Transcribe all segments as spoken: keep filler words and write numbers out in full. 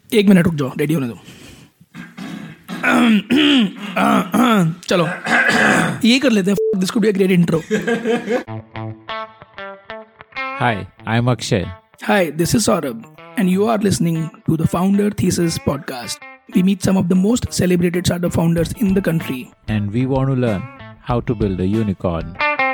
एक मिनट रुक जाओ, रेडी होने दो. चलो ये कर लेते हैं. This could be a great intro. Hi, I'm Akshay. Hi, this is Saurabh, and you are listening to the Founder Thesis podcast. We meet some of the most celebrated startup founders in the country. And we want to learn how to build a unicorn.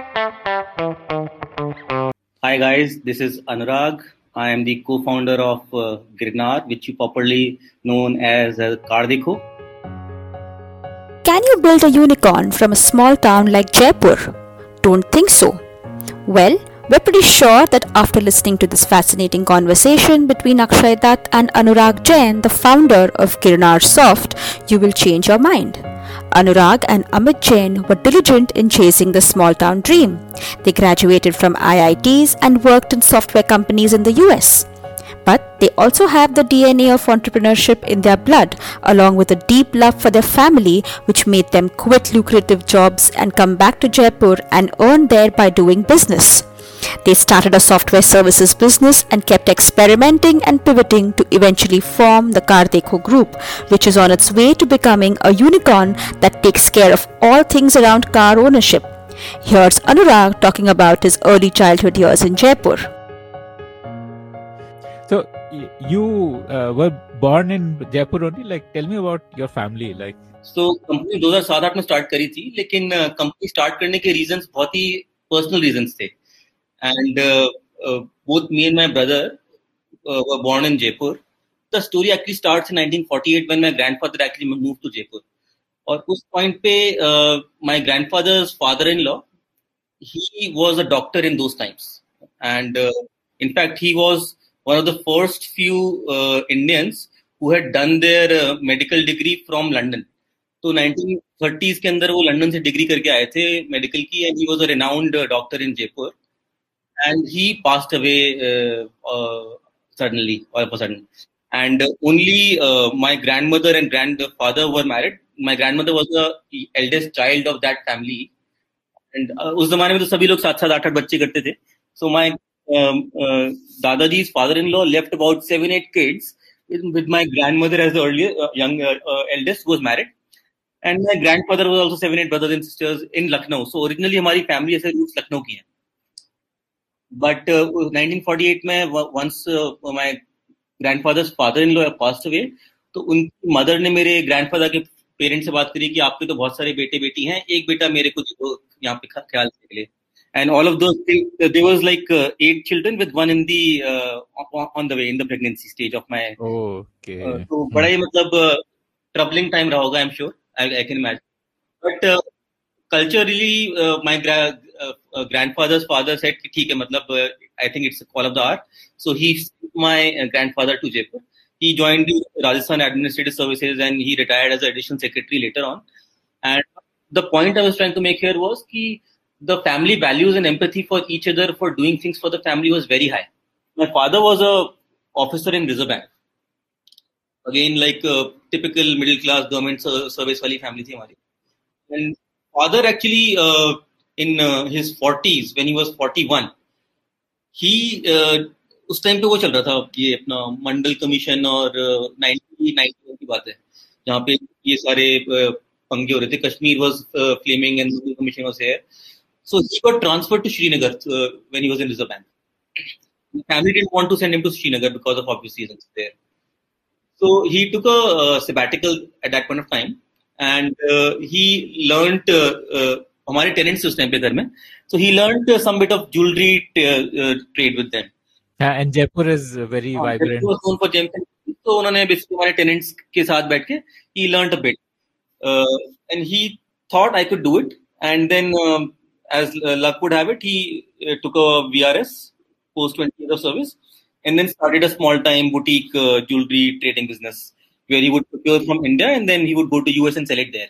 Hi guys, this is Anurag. I am the co-founder of uh, Girnar, which you popularly known as uh, Kardiko. Can you build a unicorn from a small town like Jaipur? Don't think so. Well, we're pretty sure that after listening to this fascinating conversation between Akshay Dutt and Anurag Jain, the founder of Girnar Soft, you will change your mind. Anurag and Amit Jain were diligent in chasing the small town dream. They graduated from I I Ts and worked in software companies in the U S. But they also have the D N A of entrepreneurship in their blood, along with a deep love for their family, which made them quit lucrative jobs and come back to Jaipur and earn there by doing business. They started a software services business and kept experimenting and pivoting to eventually form the Kardiko Group, which is on its way to becoming a unicorn that takes care of all things around car ownership. Here's Anurag talking about his early childhood years in Jaipur. So y- you uh, were born in Jaipur only. Like, tell me about your family. Like, So company दो हज़ार सात आठ में start करी थी, लेकिन company start करने के रीजंस बहुत ही पर्सनल रीजंस थे. And both me and my brother were born in Jaipur. The story actually starts in nineteen forty eight when my grandfather actually moved to Jaipur. और उस पॉइंट पे my grandfather's father in law, he was a doctor in those times, and uh, in fact he was one of the first few uh, Indians who had done their uh, medical degree from London. तो nineteen thirties के अंदर वो London से degree करके आए थे medical की, and he was a renowned uh, doctor in Jaipur, and he passed away uh, uh, suddenly, all of a sudden. And uh, only uh, my grandmother and grandfather were married. My grandmother was the eldest child of that family. And uh, उस जमाने में तो सभी लोग सात सात आठ आठ बच्चे करते थे. So my um, uh, Dadaji's father-in-law left about seven eight kids with, with my grandmother as the earlier uh, young uh, uh, eldest who was married, and my grandfather was also seven eight brothers and sisters in Lucknow. So originally हमारी family ऐसे roots Lucknow की हैं. But uh, nineteen forty eight में once uh, my grandfather's father-in-law passed away, तो उनकी mother ने मेरे grandfather के पेरेंट से बात करी कि आपके तो बहुत सारे बेटे बेटी हैं, एक बेटा मेरे को दो यहाँ पे ख्याल से ले. And all of those things, there was like uh, eight children with one in the uh, on the way in the pregnancy stage of my. okay. Uh, तो बड़ा ही मतलब uh, troubling time रहा होगा, I'm sure. I, I can imagine. But uh, culturally, uh, my gra- uh, uh, grandfather's father said कि ठीक है, मतलब uh, I think it's a call of the art. So he sent my uh, grandfather to Jaipur. He joined the Rajasthan Administrative Services and he retired as an additional secretary later on. And the point I was trying to make here was that the family values and empathy for each other for doing things for the family was very high. My father was a officer in Reserve Bank. Again, like a typical middle class government service wali family thi hamari. And father actually uh, in uh, his forties, when he was forty-one, he uh, उस time पे वो चल रहा था ये अपना Mandal commission और nineteen ninety one की बात है, जहाँ पे ये सारे पंगे हो रहे थे. Kashmir was flaming and Mandal commission was here. So he got transferred to Srinagar uh, when he was in Reserve Bank. The family didn't want to send him to Srinagar because of obvious reasons there. So he took a uh, sabbatical at that point of time, and uh, he learned uh, uh, हमारे tenants थे उस time पे घर में. So he learned uh, some bit of jewelry t- uh, trade with them. Yeah, and Jaipur is very हाँ, vibrant. Jaipur was known for gems. तो उन्होंने basically हमारे tenants के साथ बैठ के he learned a bit, uh, and he thought I could do it. And then, um, as uh, luck would have it, he uh, took a V R S, post twenty years of service, and then started a small-time boutique uh, jewelry trading business where he would procure from India and then he would go to U S and sell it there.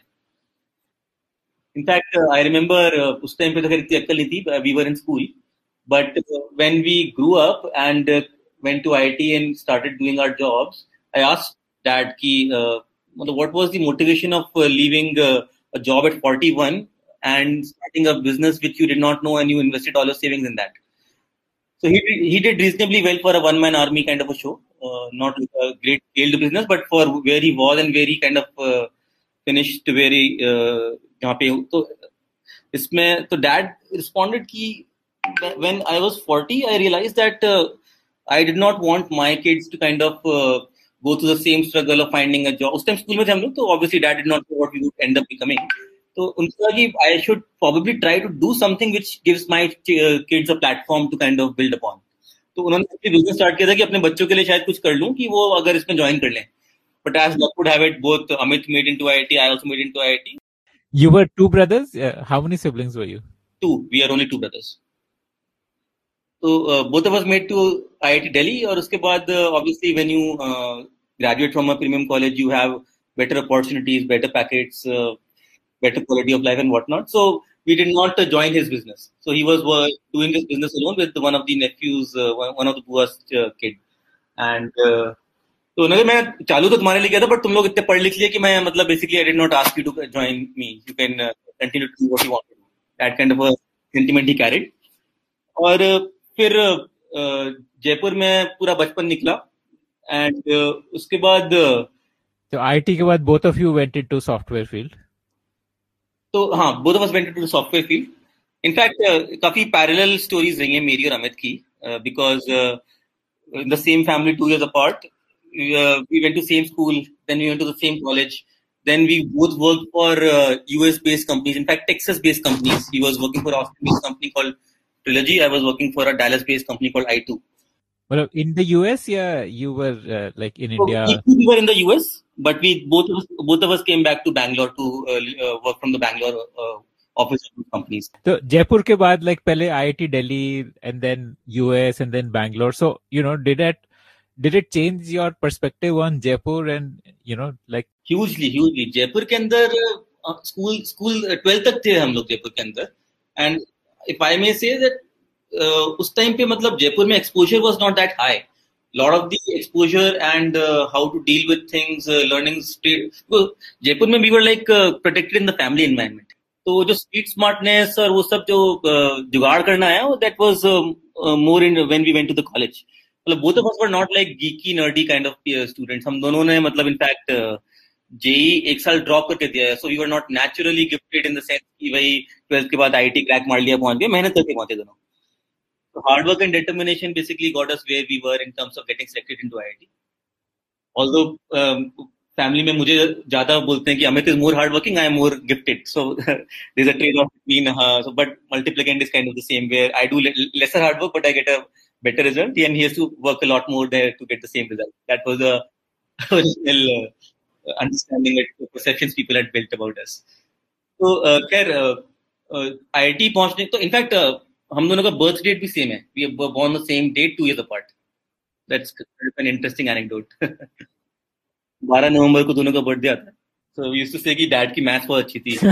In fact, uh, I remember uh, उस time पे तो खैर इतनी अक्ल नहीं थी. We were in school. But uh, when we grew up and uh, went to I I T and started doing our jobs, I asked Dad, ki, uh, what was the motivation of uh, leaving uh, a job at forty-one and starting a business which you did not know and you invested all your savings in that? So he did, he did reasonably well for a one-man army kind of a show. uh, not a great scaled business, but for where he was and where he kind of uh, finished very uh, जहाँ पे तो इसमें तो dad responded कि when I was forty, I realized that uh, I did not want my kids to kind of uh, go through the same struggle of finding a job. उस time school में थे हम लोग, तो obviously dad did not know what we would end up becoming. तो उनको लगा कि I should probably try to do something which gives my uh, kids a platform to kind of build upon. तो उन्होंने बिजनेस स्टार्ट किया था कि अपने बच्चों के लिए शायद कुछ कर लूं कि वो अगर इसमें ज्वाइन कर लें. But as luck would have it, both Amit made into I I T, I also made into I I T. You were two brothers? Uh, how many siblings were you? Two. We are only two brothers. So uh, both of us made to I I T Delhi, और उसके बाद uh, obviously when you uh, graduate from a premium college, you have better opportunities, better packets, uh, better quality of life and whatnot. So we did not uh, join his business. So he was uh, doing his business alone with one of the nephews, uh, one of the poorest uh, kid. And uh, तो उन्होंने मैं चालू तो तुम्हारे लिए किया था, but तुम लोग इतने पढ़ लिख लिए कि मैं मतलब basically I did not ask you to join me, you can continue to do what you want to do. That kind of a sentiment he carried. और फिर uh, जयपुर में पूरा बचपन निकला. एंड uh, उसके बाद तो आईटी के बाद both of you went into software field. तो हाँ, both of us went into software field. In fact काफी पैरेलल स्टोरीज रही हैं मेरी और अमित की, because in the same family, two years apart. Uh, we went to same school, then we went to the same college, then we both worked for uh, U S based companies, in fact Texas based companies. He was working for an Austin based company called Trilogy, I was working for a Dallas based company called I two. Well, in the U S, yeah, you were uh, like in so India. We were in the U S, but we both of us, both of us came back to Bangalore to uh, uh, work from the Bangalore uh, office of companies. So Jaipur के बाद like पहले I I T Delhi and then U S and then Bangalore. So you know, did that Did it change your perspective on Jaipur and, you know, like... Hugely, hugely. Jaipur के अंदर school, school twelfth तक थे हम लोग Jaipur के अंदर. And if I may say that, uh, उस time पे मतलब Jaipur में exposure was not that high. Lot of the exposure and uh, how to deal with things, uh, learning street. Well, Jaipur में we were like uh, protected in the family environment. तो जो street smartness और वो सब जो uh, जुगाड़ करना है, that was uh, uh, more in when we went to the college. मतलब both of us were not like geeky nerdy kind of students. हम दोनों ने मतलब in fact जेई एक साल ड्रॉप करके दिया है. So we were not naturally gifted in the sense कि भाई ट्वेल्थ के बाद आईटी क्रैक मार लिया, पहुंच गए. मेहनत करके पहुंचे दोनों. So hard work and determination basically got us where we were in terms of getting selected into I I T. Although um, family में मुझे ज्यादा बोलते हैं कि Amit is more hardworking, I am more gifted. So there's a trade-off between. Uh, so but multiplicand is kind of the same, where I do lesser hard work, but I get a better result, and he has to work a lot more there to get the same result. That was the original uh, understanding that perceptions people had built about us. So, uh, खैर uh, uh, I I T पहुंचने तो in fact uh, हम दोनों का birth date भी same है. We were born the same date, two years apart. That's an interesting anecdote. बारह नवंबर को दोनों का बर्थडे आता है. So we used to say कि dad की maths बहुत अच्छी थी.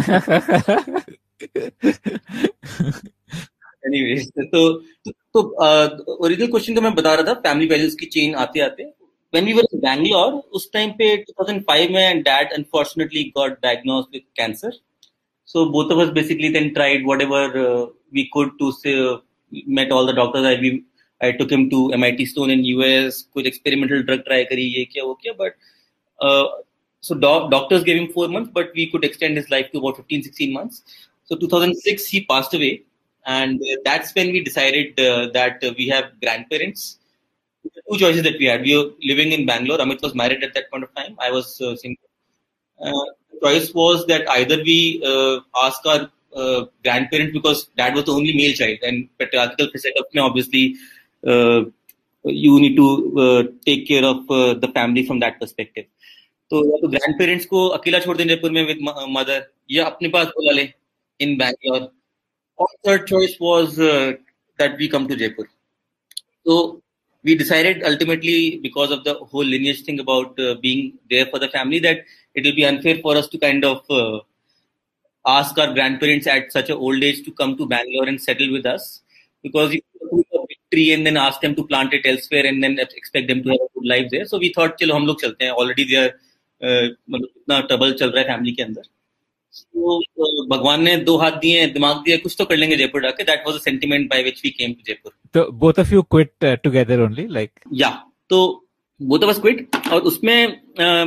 Anyways, तो तो ओरिजिनल क्वेश्चन का मैं बता रहा था, फैमिली वैल्यूज की चेन आते आते when we were in Bangalore, उस टाइम पे two thousand five में dad unfortunately got diagnosed with cancer. So both of us basically then tried whatever we could to see met all the doctors. I I took him to M I T Stone in U S, कुछ experimental drug try करी, ये किया वो किया, but so do- doctors gave him four months, but we could extend his life to about fifteen sixteen months. So two thousand six he passed away. And uh, that's when we decided uh, that uh, we have grandparents. Two choices that we had. We were living in Bangalore. Amit was married at that point of time. I was uh, single. Uh, the choice was that either we uh, ask our uh, grandparents, because dad was the only male child, and patriarchal setup, obviously, uh, you need to uh, take care of uh, the family from that perspective. So, तो grandparents को अकेला छोड़ दें जयपुर में with mother, या अपने पास बुला ले in Bangalore. Our third choice was uh, that we come to Jaipur. So we decided ultimately, because of the whole lineage thing about uh, being there for the family, that it will be unfair for us to kind of uh, ask our grandparents at such an old age to come to Bangalore and settle with us, because you put a big tree and then ask them to plant it elsewhere and then expect them to have a good life there. So we thought, चलो हम लोग चलते हैं. Already there, मतलब इतना trouble चल रहा है family के अंदर. So, uh, भगवान ने दो हाथ दिए, दिमाग दिया, कुछ तो कर लेंगे जयपुर जाके. That was the sentiment by which we came to Jaipur. So both of you quit uh, together only, like? Yeah. तो both of us quit. और उसमें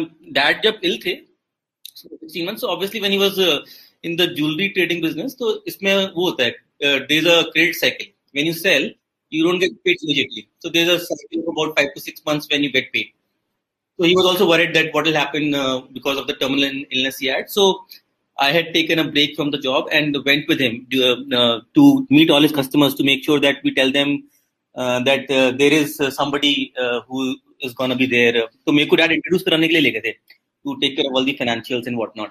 dad जब ill थे sixteen months, so obviously when he was uh, in the jewelry trading business, तो इसमें वो होता है uh, there's a credit cycle. When you sell, you don't get paid immediately. So there's a cycle of about five to six months when you get paid. So he was also worried that what will happen uh, because of the terminal illness he had. So I had taken a break from the job and went with him to, uh, to meet all his customers to make sure that we tell them uh, that uh, there is uh, somebody uh, who is going to be there. So मेरे को dad introduce कराने के लिए ले गए थे to take care of all the financials and whatnot.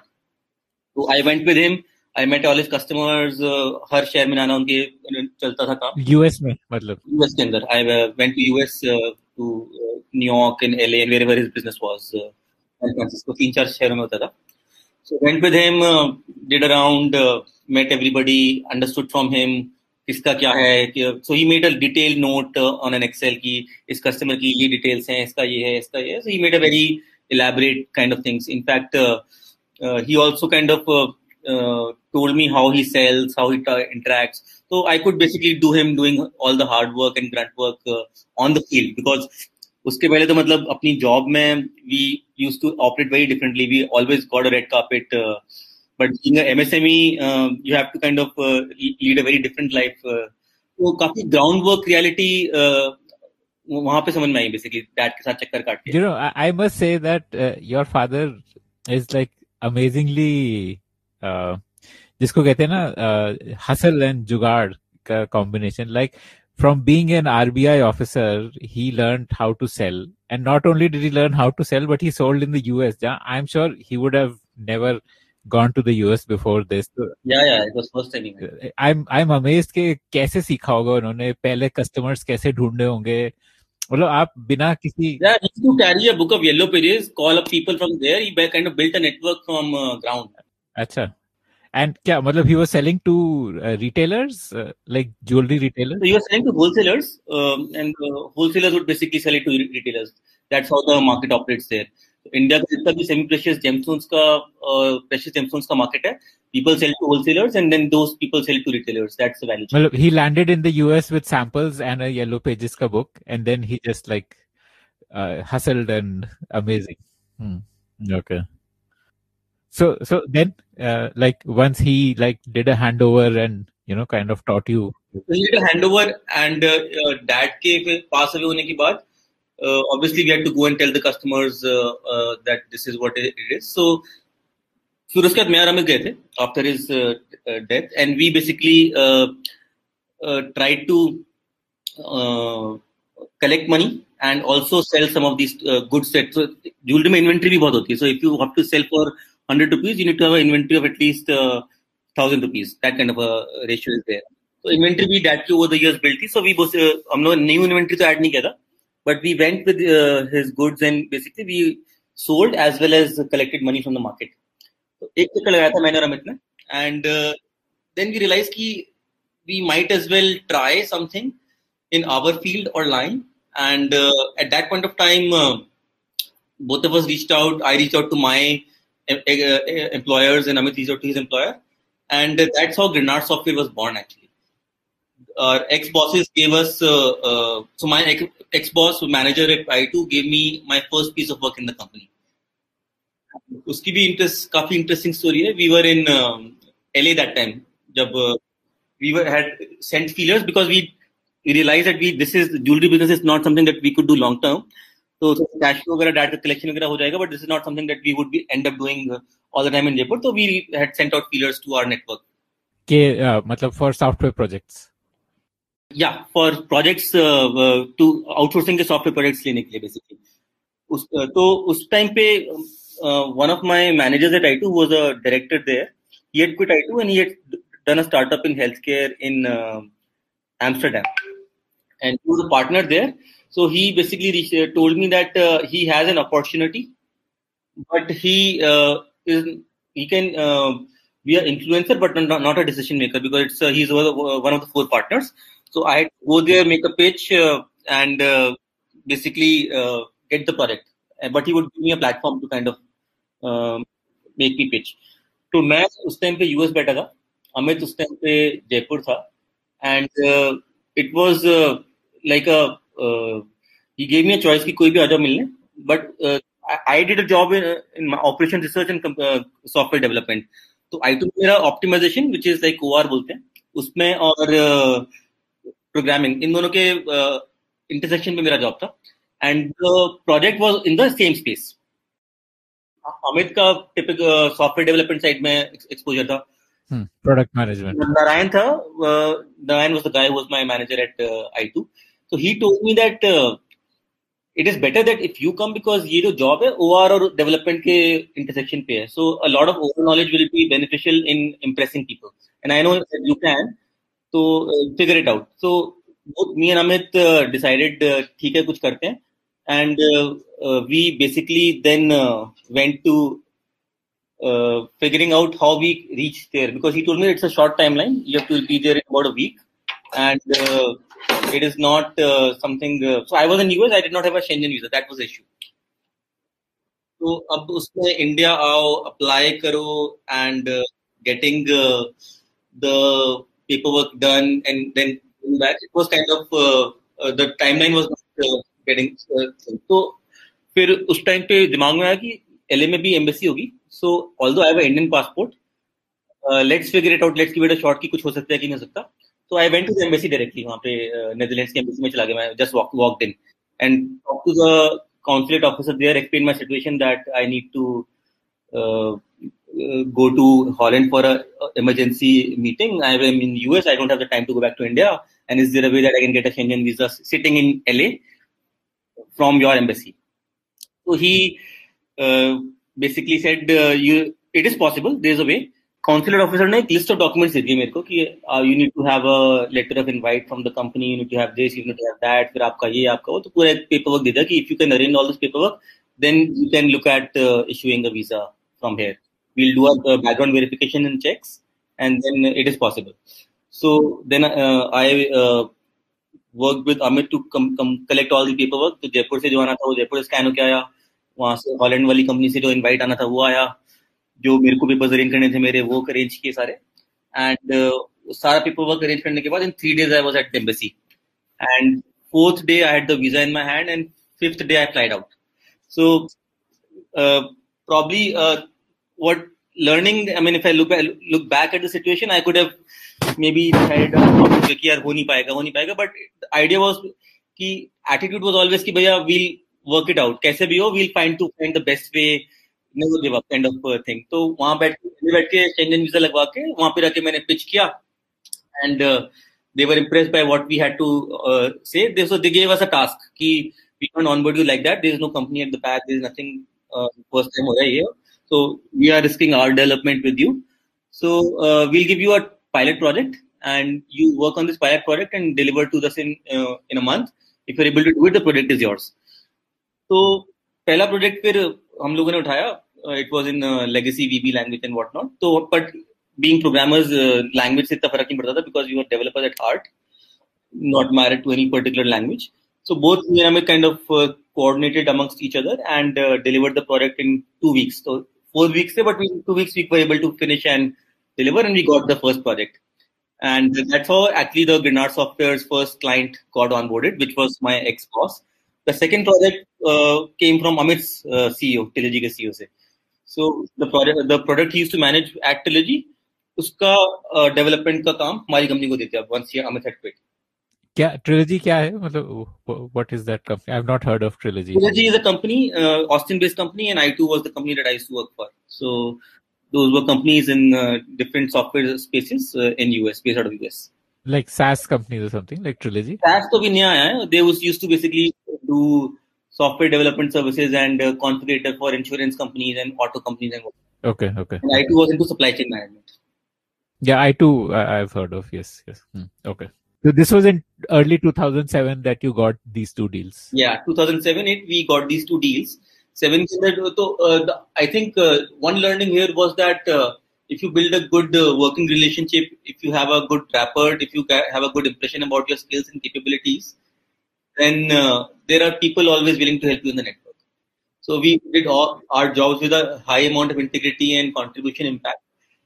So I went with him. I met all his customers. Uh, हर शहर में आना उनके चलता था काम. U S में मतलब. U S के अंदर. I uh, went to U S uh, to uh, New York and L A and wherever his business was. Uh, San Francisco, तीन चार शहरों में होता था. So went with him, uh, did around, uh, met everybody, understood from him किसका क्या है. So he made a detailed note uh, on an Excel कि इस customer की ये details हैं, इसका ये है, इसका ये है. So he made a very elaborate kind of things. In fact, uh, uh, he also kind of uh, uh, told me how he sells, how he t- interacts. So I could basically do him doing all the hard work and grunt work uh, on the field because उसके पहले तो मतलब अपनी job में we used to operate very differently. We always got a red carpet. Uh, but being a M S M E, uh, you have to kind of uh, lead a very different life. Uh, तो काफी groundwork reality uh, वहाँ पे समझ में आई basically dad के साथ चक्कर काट के. You know, I, I must say that uh, your father is like amazingly uh, जिसको कहते हैं ना uh, hustle and जुगाड़ का combination. Like from being an R B I officer, he learned how to sell. And not only did he learn how to sell, but he sold in the U S. Yeah, I'm sure he would have never gone to the U S before this. Yeah, yeah, it was first time. I'm I'm amazed कि कैसे सीखा होगा उन्होंने पहले customers कैसे ढूंढने होंगे. मतलब आप बिना किसी. Yeah, he used to carry a book of yellow pages, call up people from there. He kind of built a network from uh, ground. अच्छा. And क्या मतलब he was selling to uh, retailers uh, like jewelry retailers. So he was selling to wholesalers, um, and uh, wholesalers would basically sell it to retailers. That's how the market operates there. India का जितना भी semi precious gemstones का uh, precious gemstones का market है, people sell to wholesalers and then those people sell to retailers. That's the value chain. Well, he landed in the U S with samples and a yellow pages ka book, and then he just like uh, hustled and amazing. Hmm. Okay. So, so then, uh, like once he like did a handover and you know kind of taught you. So he did a handover, and uh, uh, dad के pass away होने के बाद, uh, obviously we had to go and tell the customers uh, uh, that this is what it is. So, फिर उसके बाद मैं और अमित गए थे after his uh, uh, death, and we basically uh, uh, tried to uh, collect money and also sell some of these uh, goods. That so jewelry में inventory भी बहुत होती है. So if you have to sell for one hundred rupees, you need to have an inventory of at least uh, one thousand rupees. That kind of a ratio is there. So inventory भी dad की over the years built थी. So we both uh, हम लोग new inventory तो add नहीं किया था, but we went with uh, his goods and basically we sold as well as collected money from the market. So एक चक्कर लगाया था मैंने और अमित ने, and uh, then we realized कि we might as well try something in our field or line. And uh, at that point of time, uh, both of us reached out. I reached out to my uh, uh, employers and Amit reached out to his employer. And uh, that's how Grenard Software was born actually. Our ex-bosses gave us, uh, uh, so my ex- ex-boss manager at I two gave me my first piece of work in the company. उसकी भी interest, काफी interesting story है. We were in um, L A that time. जब uh, we were had sent feelers because we we realized that we this is jewelry business is not something that we could do long term. So, so cash flow वगैरह data collection वगैरह हो जाएगा, but this is not something that we would be end up doing uh, all the time in Jaipur. So we had sent out feelers to our network. के uh, मतलब for software projects. Yeah, for projects uh, uh, to outsourcing के software projects लेने के लिए basically. उस uh, तो उस time पे uh, one of my managers at I two was a director there. He had quit I two and he had done a startup in healthcare in uh, Amsterdam, and he was a partner there. So he basically reached, uh, told me that uh, he has an opportunity, but he uh, is he can uh, be an influencer, but not, not a decision maker because it's uh, he's one of the four partners. So I had to go there, make a pitch, uh, and uh, basically uh, get the product. But he would give me a platform to kind of uh, make me pitch. तो मैं उस time पे US बैठा था, अमित उस time पे जयपुर था, and uh, it was uh, like a uh, he gave me a choice कि कोई भी आ जाओ मिलने, but uh, I, I did a job in, uh, in my operations research and uh, software development. तो आई two में मेरा optimisation which is like OR बोलते हैं उसमें और प्रोग्रामिंग uh, इन दोनों के इंटरसेक्शन uh, में मेरा जॉब था and project was in the same space. Amit का टिपिकल सॉफ्टवेयर डेवलपमेंट साइड में एक्सपोजर था. Product management. नारायण था. Narayan was the guy who was my manager at I two. So he told me that it is better that if you come because ये जो job है O R और development के intersection पे है. So a lot of over knowledge will be beneficial in impressing people. And I know that you can. So uh, figure it out. So both me and Amit uh, decided uh, ठीक है कुछ करते हैं. And uh, uh, we basically then uh, went to uh, figuring out how we reached there. Because he told me it's a short timeline. You have to be there in about a week. And uh, it is not uh, something. Uh, so I was in U S. I did not have a Schengen visa. That was the issue. So अब उसमें India आओ, apply करो, and uh, getting uh, the paperwork done, and then back. It was kind of uh, uh, the timeline was not uh, getting. Uh, so फिर उस time पे दिमाग में आया कि L A में भी embassy होगी. So although I have an Indian passport, uh, let's figure it out. Let's give it a shot कि कुछ हो सकता है कि नहीं हो सकता. So I went to the embassy directly. वहाँ पे Netherlands के embassy में चला गया मैं. Just walk, walked in and talked to the consulate officer there. Explained my situation that I need to uh, uh, go to Holland for a, a emergency meeting. I am in U S. I don't have the time to go back to India. And is there a way that I can get a Schengen visa sitting in L A from your embassy? So he uh, basically said, uh, "You, it is possible. There is a way." Counsellor officer ने एक list of documents दे दिए मेरे को कि you need to have a letter of invite from the company, you need to have this, you need to have that, फिर आपका ये आपका वो, तो पूरा एक पेपर वर्क दे दिया कि if you can arrange all this paper work then you can look at issuing a visa from here. We will do a background verification and checks and then it is possible. So then I work with Amit to collect all the paper work. तो जयपुर से जो आना था वो Jaipur scan होकर आया, वहां से हॉलैंड वाली कंपनी से जो इन्वाइट आना था वो आया, जो मेरे को पेपर्स अरेंज करने थे मेरे वो अरेंज किए सारे. एंड uh, सारा पेपर वर्क अरेंज करने के बाद in three days I was at the embassy and fourth day I had the visa in my hand and fifth day I flied out. So probably uh, what learning, I mean, if I look look back at the situation, I could have maybe decided कि यार हो नहीं पाएगा हो नहीं पाएगा, but the idea was कि attitude was always कि भैया we'll work it out, कैसे भी हो we'll find to find the best way, never give up kind of thing. तो वहाँ बैठ के बैठ के Schengen visa लगवा के वहाँ पे रख के मैंने pitch किया and uh, they were impressed by what we had to uh, say. They, so they gave us a task कि we can't onboard you like that. There is no company at the back. There is nothing. Uh, first time हो रहा है ये. So we are risking our development with you. So uh, we'll give you a pilot project and you work on this pilot project and deliver to us in uh, in a month. If you're able to do it, the project is yours. So पहला project फिर हम लोगों ने उठाया. Uh, it was in uh, legacy V B language and whatnot. So, but being programmers, uh, language से इतना फर्क नहीं पड़ता था because we were developers at heart, not married to any particular language. So both me and Amit kind of uh, coordinated amongst each other and uh, delivered the product in two weeks. So four weeks, but in two weeks we were able to finish and deliver, and we got the first project. And that's how actually the Grinnard Software's first client got onboarded, which was my ex-boss. The second project uh, came from Amit's uh, C E O, Trilogy के C E O से. So the product, the product he used to manage at Trilogy, उसका uh, development का काम हमारी company को देते हैं once he Amit had quit. क्या Trilogy क्या है, मतलब what is that company? I've not heard of Trilogy. Trilogy is a company, uh, Austin-based company, and I two was the company that I used to work for. So those were companies in uh, different software spaces uh, in U S, based out of U S. Like SaaS companies or something, like Trilogy? SaaS तो भी नया आया है. They was used to basically do software development services and uh, configurator for insurance companies and auto companies and what. Okay, okay. And I two was into supply chain management. Yeah, I two I, I've heard of. Yes, yes. Hmm. Okay. So this was in early two thousand seven that you got these two deals. Yeah, two thousand seven eight we got these two deals. Seven, so uh, the, I think uh, one learning here was that uh, if you build a good uh, working relationship, if you have a good rapport, if you have a good impression about your skills and capabilities, then uh, there are people always willing to help you in the network. So we did all our jobs with a high amount of integrity and contribution impact.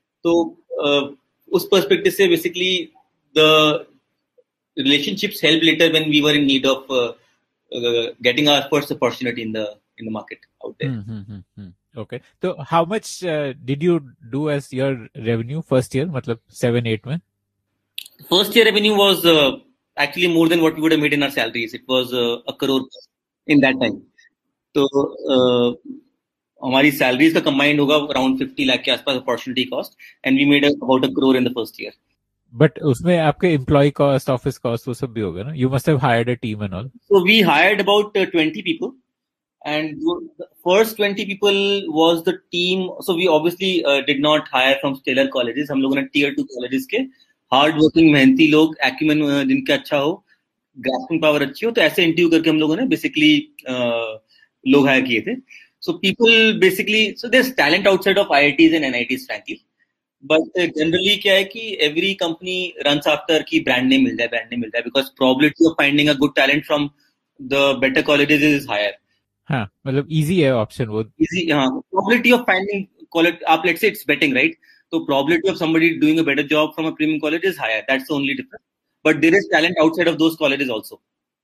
So uh, us perspective se basically the relationships helped later when we were in need of uh, uh, getting our first opportunity in the in the market out there. Mm-hmm. Okay. So how much uh, did you do as your revenue first year? Matlab seven, eight mein? First year revenue was uh, actually more than what we would have made in our salaries. It was uh, a crore in that time. So uh, हमारी salaries का combined होगा around fifty lakh के आसपास opportunity cost, and we made a, about a crore in the first year. But उसमें आपके employee cost, office cost वो सब भी होगा ना? You must have hired a team and all. So we hired about uh, twenty people, and the first twenty people was the team. So we obviously uh, did not hire from stellar colleges. हम लोगों ने tier two colleges के hard working मेहनती लोग, acumen जिनका अच्छा हो, grasping power अच्छी हो, तो ऐसे इंटरव्यू करके हम लोगों ने बेसिकली लोग हायर किए थे. So people basically, so there is talent outside of IITs and NITs frankly, but generally क्या है कि एवरी कंपनी रन्स आफ्टर की ब्रांड नेम मिल जाए, ब्रांड नेम मिल जाए, because probability of finding a good talent from the better colleges is higher. हाँ, मतलब इजी है ऑप्शन वो. इजी, हाँ. प्रोबेबिलिटी ऑफ फाइंडिंग कॉलेज, आप let's say it's betting, right? So probability of somebody doing a better job from a premium college is higher. That's the only difference. But there is talent outside of those colleges also.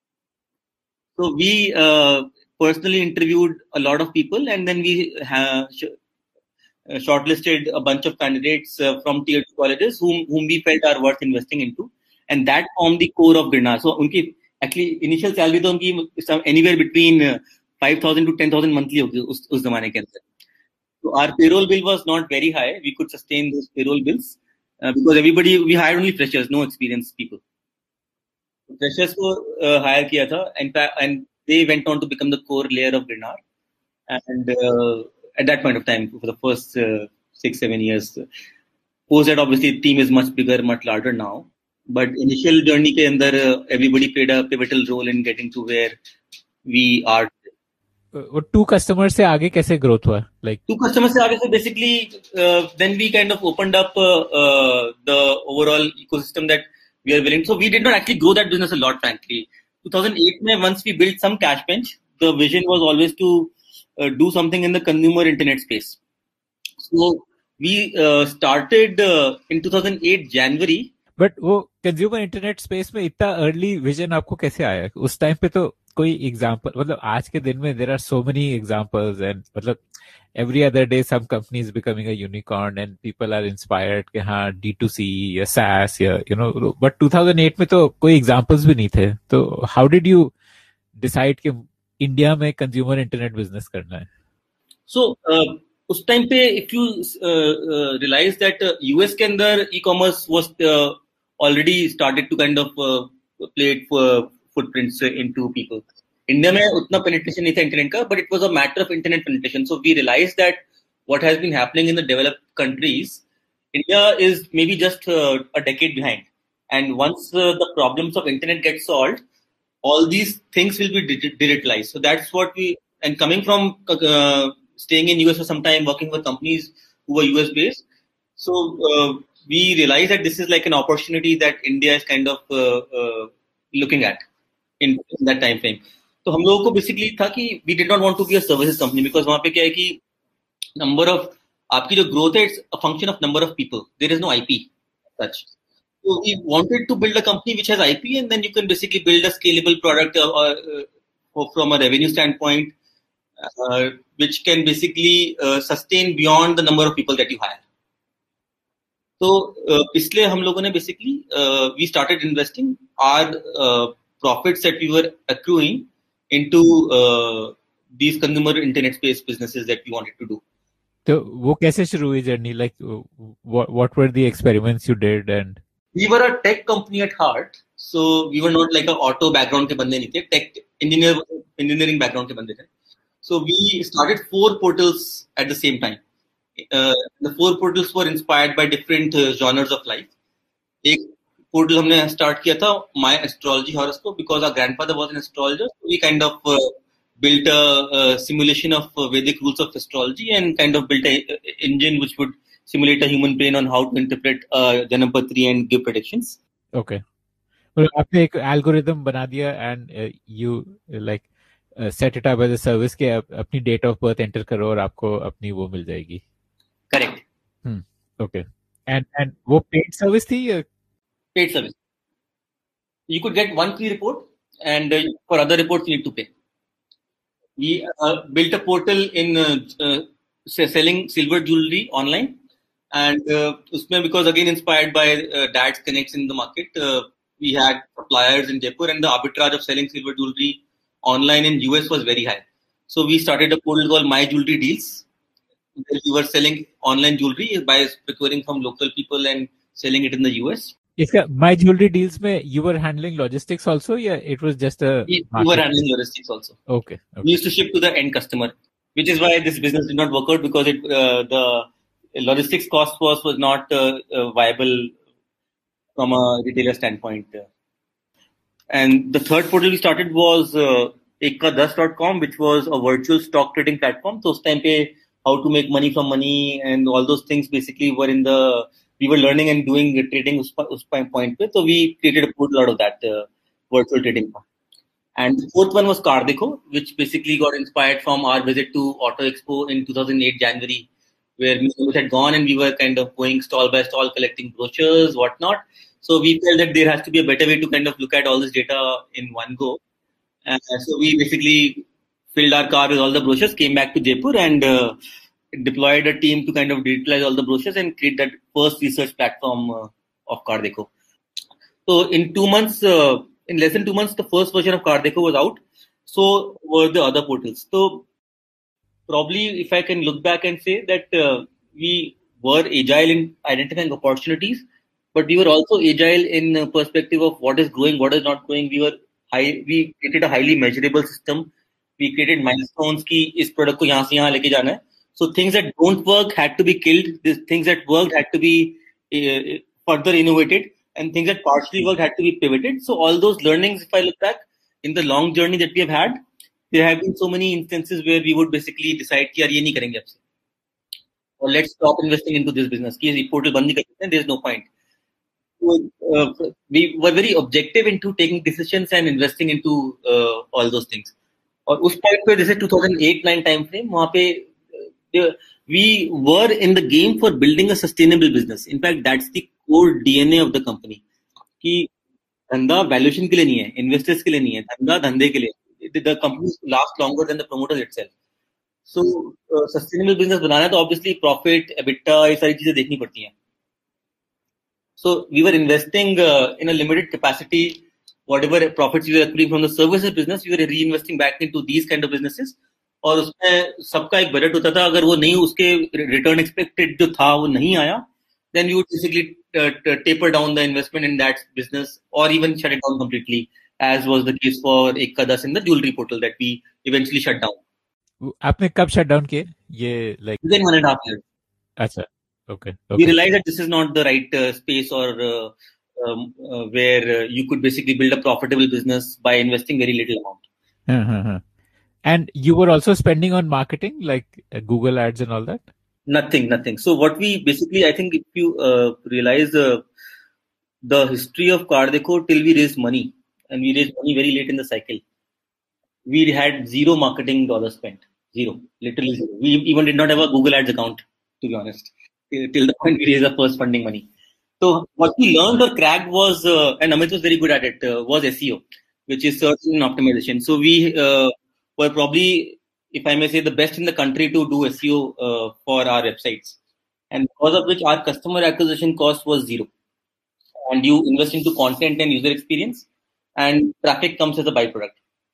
So we uh, personally interviewed a lot of people, and then we uh, sh- uh, shortlisted a bunch of candidates uh, from tier two colleges whom whom we felt are worth investing into, and that formed the core of Girnar. So unki actually initial salary to unki anywhere between uh, five thousand to ten thousand monthly hogi us us zamane ke andar. So our payroll bill was not very high. We could sustain those payroll bills uh, because everybody, we hired only freshers, no experienced people. Freshers को uh, hire किया था, and and they went on to become the core layer of Girnar. And uh, at that point of time, for the first uh, six seven years, post that obviously the team is much bigger, much larger now. But initial journey के अंदर uh, everybody played a pivotal role in getting to where we are. वो to customer से आगे कैसे growth हुआ? Like to customer से आगे से basically then we kind of opened up the overall ecosystem that we are willing. So we did not actually grow that business a lot frankly. two thousand eight में once we built some cash bench, the vision was always to uh, do something in the consumer internet space. So we uh, started uh, in two thousand eight January. But वो consumer internet space में इतना early vision आपको कैसे आया उस time पे? तो कोई एग्जांपल, मतलब आज के दिन में there are so many examples, and मतलब every other day some company is becoming a unicorn and people are inspired कि हाँ डी टू सी या सैस या you know, but two thousand eight में तो कोई एग्जांपल्स भी नहीं थे. तो हाउ डिड यू डिसाइड कि इंडिया में कंज्यूमर इंटरनेट बिजनेस करना है? सो so, uh, उस टाइम पे if you realise that US के अंदर e commerce was already started to kind of uh, play for footprints into people. India में उतना penetration नहीं था internet का, but it was a matter of internet penetration. So we realized that what has been happening in the developed countries, India is maybe just uh, a decade behind. And once uh, the problems of internet get solved, all these things will be digitalized. So that's what we, and coming from uh, staying in U S for some time, working with companies who were U S based, so uh, we realized that this is like an opportunity that India is kind of uh, uh, looking at in, in that time frame. तो हम लोगों को basically था कि we did not want to be a services company, because वहाँ पे क्या है कि number of, आपकी जो growth है, it's a function of number of people. There is no I P such. So we wanted to build a company which has I P, and then you can basically build a scalable product uh, uh, from a revenue standpoint, uh, which can basically uh, sustain beyond the number of people that you hire. तो इसलिए हम लोगों ने basically we started investing our profits that we were accruing into these consumer internet space businesses that we wanted to do. तो वो कैसे शुरू हुई जर्नी? Like what were the experiments you did? And we were a tech company at heart, so we were not like a auto background के बंदे नहीं थे, टेक इंजीनियर इंजीनियरिंग बैकग्राउंड के बंदे थे. So we started four portals at the same time. Uh, the four portals were inspired by different uh, genres of life. एक portal हमने start किया था My Astrology Horoscope, because our grandfather was an astrologer. So we kind of uh, built a, a simulation of uh, Vedic rules of astrology, and kind of built a, a engine which would simulate a human brain on how to interpret uh, Janapatri and give predictions. Okay. Well, आपने एक algorithm बना दिया, and uh, you uh, like uh, set it up as a service के अपनी date of birth enter करो और आपको अपनी वो मिल जाएगी. Correct. Hmm. Okay. And and वो paid service थी? Paid service. You could get one free report, and uh, for other reports you need to pay. We uh, built a portal in uh, uh, selling silver jewelry online, and uh, usme, because again inspired by uh, dad's connects in the market, uh, we had suppliers in Jaipur, and the arbitrage of selling silver jewelry online in U S was very high. So we started a portal called My Jewelry Deals, where we were selling online jewelry by procuring from local people and selling it in the U S. इसका My Jewelry Deals में you were handling logistics also, yeah? It was just a We, we were handling logistics also. Okay, okay. We used to ship to the end customer, which is why this business did not work out, because it uh, the logistics cost was was not uh, uh, viable from a retailer standpoint. And the third portal we started was uh, ekka das dot com, which was a virtual stock trading platform. So, us time pe how to make money from money and all those things basically were in the, we were learning and doing trading us, us point pe. So we created a portal out of that uh, virtual trading. And the fourth one was Cardekho, which basically got inspired from our visit to Auto Expo in two thousand eight January, where we had gone and we were kind of going stall by stall collecting brochures, whatnot. So we felt that there has to be a better way to kind of look at all this data in one go. And so we basically filled our car with all the brochures, came back to Jaipur, and uh, deployed a team to kind of digitalize all the brochures and create that first research platform uh, of Cardekho. So in two months, uh, in less than two months, the first version of Cardekho was out. So were the other portals. So probably if I can look back and say that uh, we were agile in identifying opportunities, but we were also agile in uh, perspective of what is growing, what is not growing. We were high, we created a highly measurable system. We created milestones ki is product ko yahan se yahan leke jana hai. So things that don't work had to be killed. These things that worked had to be uh, further innovated, and things that partially worked had to be pivoted. So all those learnings, if I look back in the long journey that we have had, there have been so many instances where we would basically decide कि यार ये नहीं करेंगे अब से, or let's stop investing into this business. कि ये portal बंद नहीं करते हैं, there is no point. So, uh, we were very objective into taking decisions and investing into uh, all those things. और उस point पे जैसे two thousand eight nine time frame, वहाँ पे uh, we were in the game for building a sustainable business. In fact, that's the core D N A of the company. कि धंधा valuation के लिए नहीं है, investors के लिए नहीं है, धंधा धंधे के लिए. The company lasts longer than the promoters itself. So, uh, sustainable business बनाना है तो obviously profit, EBITDA, ये सारी चीजें देखनी पड़ती हैं. So, we were investing uh, in a limited capacity. Whatever profits we were accruing from the services business, we were reinvesting back into these kind of businesses. और उसमें सबका एक बजट होता था. अगर वो नहीं उसके return expected जो था वो नहीं आया, then we would basically uh, taper down the investment in that business or even shut it down completely, as was the case for ekka das in the jewelry portal that we eventually shut down. आपने कब shut down किए? ये like within one and a half years. अच्छा, okay, okay. We realized that this is not the right uh, space or uh, um, uh, where uh, you could basically build a profitable business by investing very little amount. Uh-huh. And you were also spending on marketing, like uh, Google ads and all that? Nothing, nothing. So what we basically, I think if you uh, realize uh, the history of Cardekho till we raised money, and we raised money very late in the cycle, we had zero marketing dollars spent. Zero. Literally zero. We even did not have a Google ads account, to be honest, till the point we raised our first funding money. So what we learned or cracked was, uh, and Amit was very good at it, uh, was S E O, which is search engine optimization. So we uh, were probably, if I may say, the best in the country to do S E O uh, for our websites. And because of which our customer acquisition cost was zero. And you invest into content and user experience, and traffic comes as a byproduct.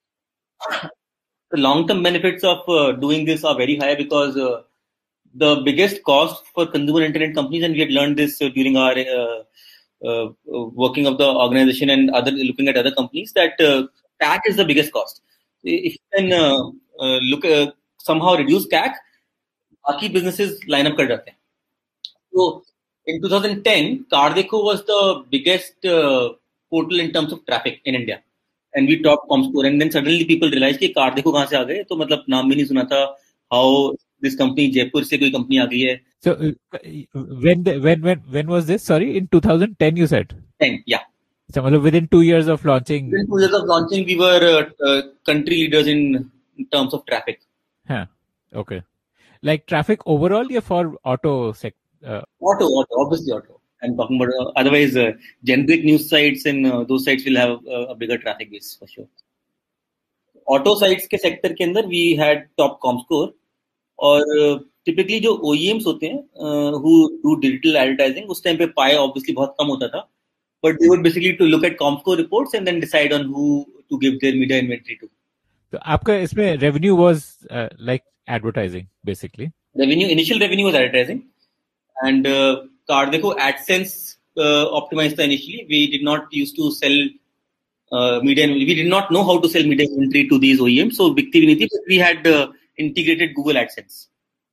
The long-term benefits of uh, doing this are very high because uh, the biggest cost for consumer internet companies, and we had learned this uh, during our uh, uh, working of the organization and other looking at other companies, that uh, C A C is the biggest cost. If you can uh, uh, look uh, somehow reduce C A C, बाकी businesses line up कर जाते हैं. So in two thousand ten, Cardekho was the biggest uh, portal in terms of traffic in India. And we topped Comscore, and then suddenly people realized कि Cardekho कहाँ से आ गए, तो मतलब नाम भी नहीं सुना था. How this company Jaipur से कोई company आ गई है. So uh, when the, when when when was this? Sorry, in two thousand ten you said. ten, yeah. So within two years of launching. Within two years of launching, we were uh, uh, country leaders in, in terms of traffic. Huh. Okay. Like traffic overall, yeah, for auto sector. Uh, auto, auto, obviously auto. I'm talking about uh, otherwise uh, generic news sites and uh, those sites will have uh, a bigger traffic base for sure. Auto sites के sector के अंदर we had top comScore, और typically जो OEMs होते हैं who do digital advertising, उस time पे पाए ऑब्वियसली बहुत कम होता था, but they would basically to look at comScore reports and then decide on who to give their media inventory to. तो आपका इसमें revenue was like advertising basically? Revenue, initial revenue was advertising, and CarDekho AdSense optimised था initially. We did not used to sell media, we did not know how to sell media inventory to these OEMs, so बिकती भी नहीं थी, but we had integrated Google AdSense.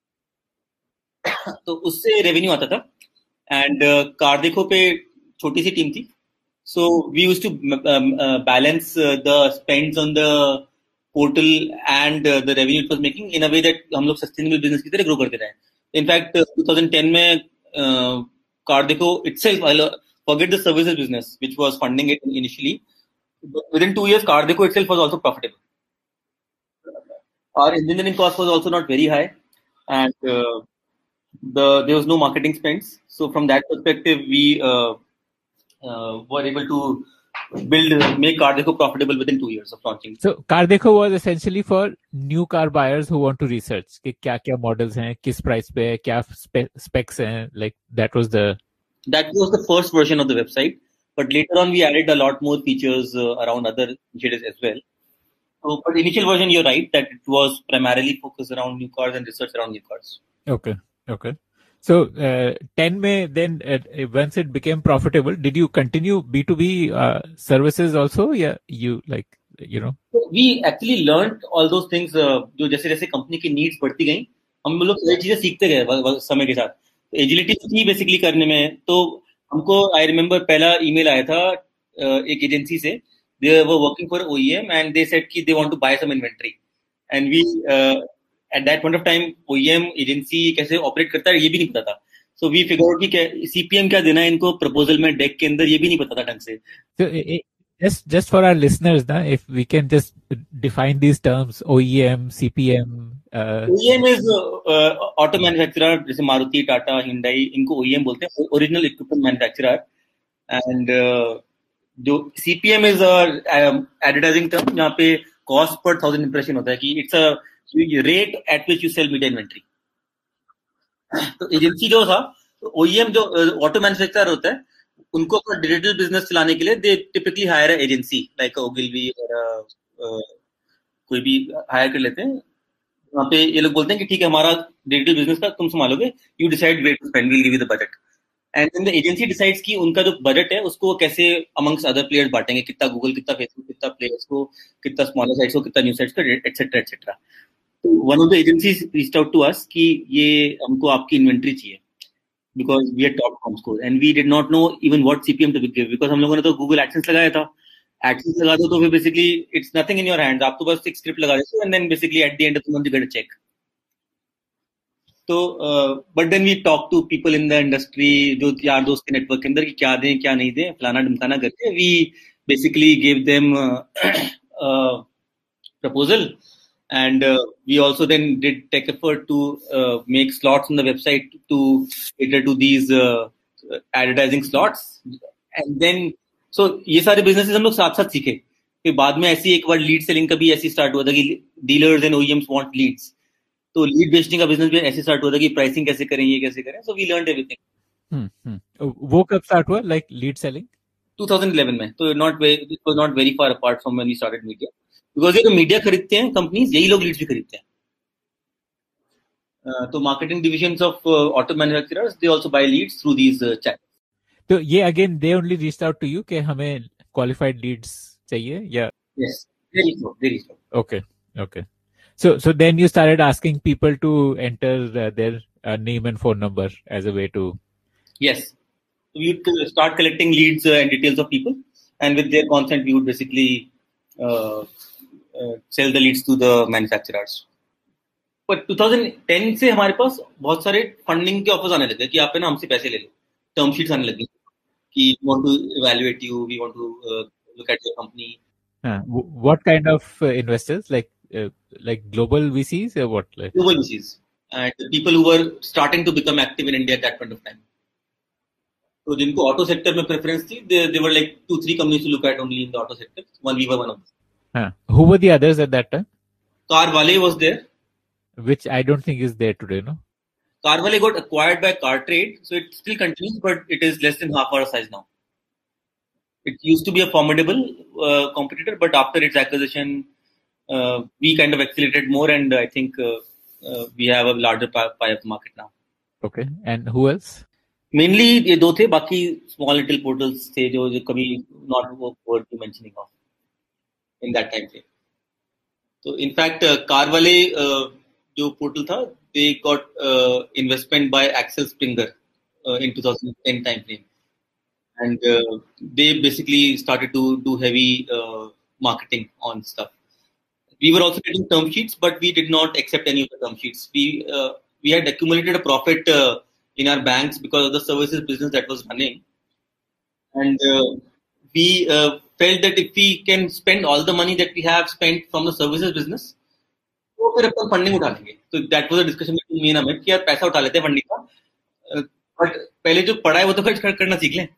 तो उससे revenue आता था. And car देखो पे छोटी सी टीम थी, so we used to balance the spends on the portal and the revenue it was making in a way that हम लोग सस्टेनेबल बिजनेस की तरह ग्रो करते रहे. इनफैक्ट twenty ten में CarDekho itself, forget the services business which was funding it initially, within two years car देखो itself was also profitable. Our engineering cost was also not very high, and uh, the there was no marketing spends. So from that perspective, we uh, uh, were able to build make Car Dekho profitable within two years of launching. So Car Dekho was essentially for new car buyers who want to research कि क्या क्या models हैं, किस price पे है, क्या specs हैं, like that was the that was the first version of the website. But later on, we added a lot more features uh, around other initiatives as well. So, but initial version, you're right that it was primarily focused around new cars and research around new cars. Okay, okay. So, uh, ten May then, uh, once it became profitable, did you continue B two B uh, services also? Yeah, you like, you know. So we actually learned all those things. Uh, जो जैसे जैसे company की needs बढ़ती गई, हम लोग सारी चीजें सीखते गए समय के साथ. एजिलिटी थी बेसिकली करने में. तो हमको आई रिमेम्बर पहला ईमेल आया था uh, एक एजेंसी से. They were working for O E M and they said कि they want to buy some inventory, and we uh, at that point of time O E M agency कैसे operate करता है ये भी नहीं पता था. So we figured out कि C P M क्या देना है इनको proposal में deck के अंदर, ये भी नहीं पता था ढंग से. So just just for our listeners ना, if we can just define these terms, O E M, C P M. Uh... O E M is uh, auto manufacturer, जैसे मारुति, टाटा, हिंडाई, इनको O E M बोलते हैं, original equipment manufacturer. And uh, जो C P M is a advertising term जहाँ पे cost per thousand impression होता है कि it's a rate at which you sell media inventory. तो एजेंसी जो था, तो O E M जो ऑटो मैन्युफैक्चरर होता है, उनको अपना डिजिटल बिजनेस चलाने के लिए they typically hire agency like Ogilvy और कोई भी हायर कर लेते हैं. वहाँ पे ये लोग बोलते हैं कि ठीक है हमारा डिजिटल बिजनेस का तुम संभालोगे, you decide where to spend, we'll give you the budget. And then the agency decides कि उनका जो बजट है उसको कैसे अमंग्स अदर प्लेयर्स बांटेंगे, कितना गूगल, कितना फेसबुक, कितना प्लेयर्स को, कितना स्मॉलर साइट्स को, कितना न्यू साइट्स को, एटसेट्रा एटसेट्रा. तो one of the agencies reached out to us कि ये हमको आपकी इन्वेंटरी चाहिए because we are top comScore and we did not know even what CPM to give, because हम लोगों ने तो गूगल एडसेंस लगाया था. एडसेंस लगा दो तो फिर basically it's nothing in your hands, आप तो बस एक स्क्रिप्ट लगा देते हो and then basically at the end of the month you get a cheque. तो but then we talk to people in the industry, जो यार दोस्त के नेटवर्क के अंदर कि क्या दें क्या नहीं दें, फलाना ढमकाना करके we basically give them proposal. And uh, we also then did take effort to uh, make slots on the website to cater to these uh, advertising slots. And then, so ये सारे businesses हम लोग साथ साथ सीखे. फिर बाद में ऐसी एक बार लीड सेलिंग का भी ऐसी स्टार्ट हुआ था कि dealers and OEMs want leads, तो लीड बेचने का बिजनेस भी ऐसे स्टार्ट हुआ था कि प्राइसिंग कैसे करें, ये कैसे करें. So we learned everything. वो कब स्टार्ट हुआ like lead selling? twenty eleven में. तो not very, it was not very far apart from when we started media, because ये तो मीडिया खरीदते हैं कंपनीज, यही लोग लीड्स भी खरीदते हैं. uh, तो marketing divisions of auto manufacturers they also buy leads through these channels. तो ये again they only reached out to you कि हमें क्वालिफाइड लीड्स चाहिए या? Yes, they reached out, they reached out. Okay okay. So so then you started asking people to enter uh, their uh, name and phone number as a way to. Yes, we would start collecting leads uh, and details of people, and with their consent, we would basically uh, uh, sell the leads to the manufacturers. But twenty ten से हमारे पास बहुत सारे funding के offers आने लगे कि आप है ना हमसे पैसे ले लो, टर्म शीट्स आने लगी कि we want to evaluate you, we want to uh, look at your company. Uh, what kind of uh, investors, like? Uh, like global V Cs or what? Like? Global V Cs and the people who were starting to become active in India at that point of time. So जिनको auto sector में preference थी, they, they were like two three companies to look at only in the auto sector. One we were one of them. Huh. Who were the others at that time? Carvale was there. Which I don't think is there today, no? Carvale got acquired by Cartrade, so it still continues, but it is less than half our size now. It used to be a formidable uh, competitor, but after its acquisition, uh, we kind of accelerated more, and I think uh, uh, we have a larger pie, pie of the market now. Okay, and who else? Mainly ये दो थे, बाकी small little portals थे जो जो कभी not worth mentioning of in that time frame. So in fact, uh, Carvale uh, जो portal था, they got uh, investment by Axel Springer uh, in two thousand ten time frame, and uh, they basically started to do heavy uh, marketing on stuff. We were also getting term sheets, but we did not accept any of the term sheets. We uh, we had accumulated a profit uh, in our banks because of the services business that was running, and uh, we uh, felt that if we can spend all the money that we have spent from the services business, तो फिर अपन funding उठा लेंगे. So that was a discussion between me and Amit कि यार पैसा उठा लेते हैं फंडिंग का, बट पहले जो पढ़ा है वो तो खर्च करना सीख लें.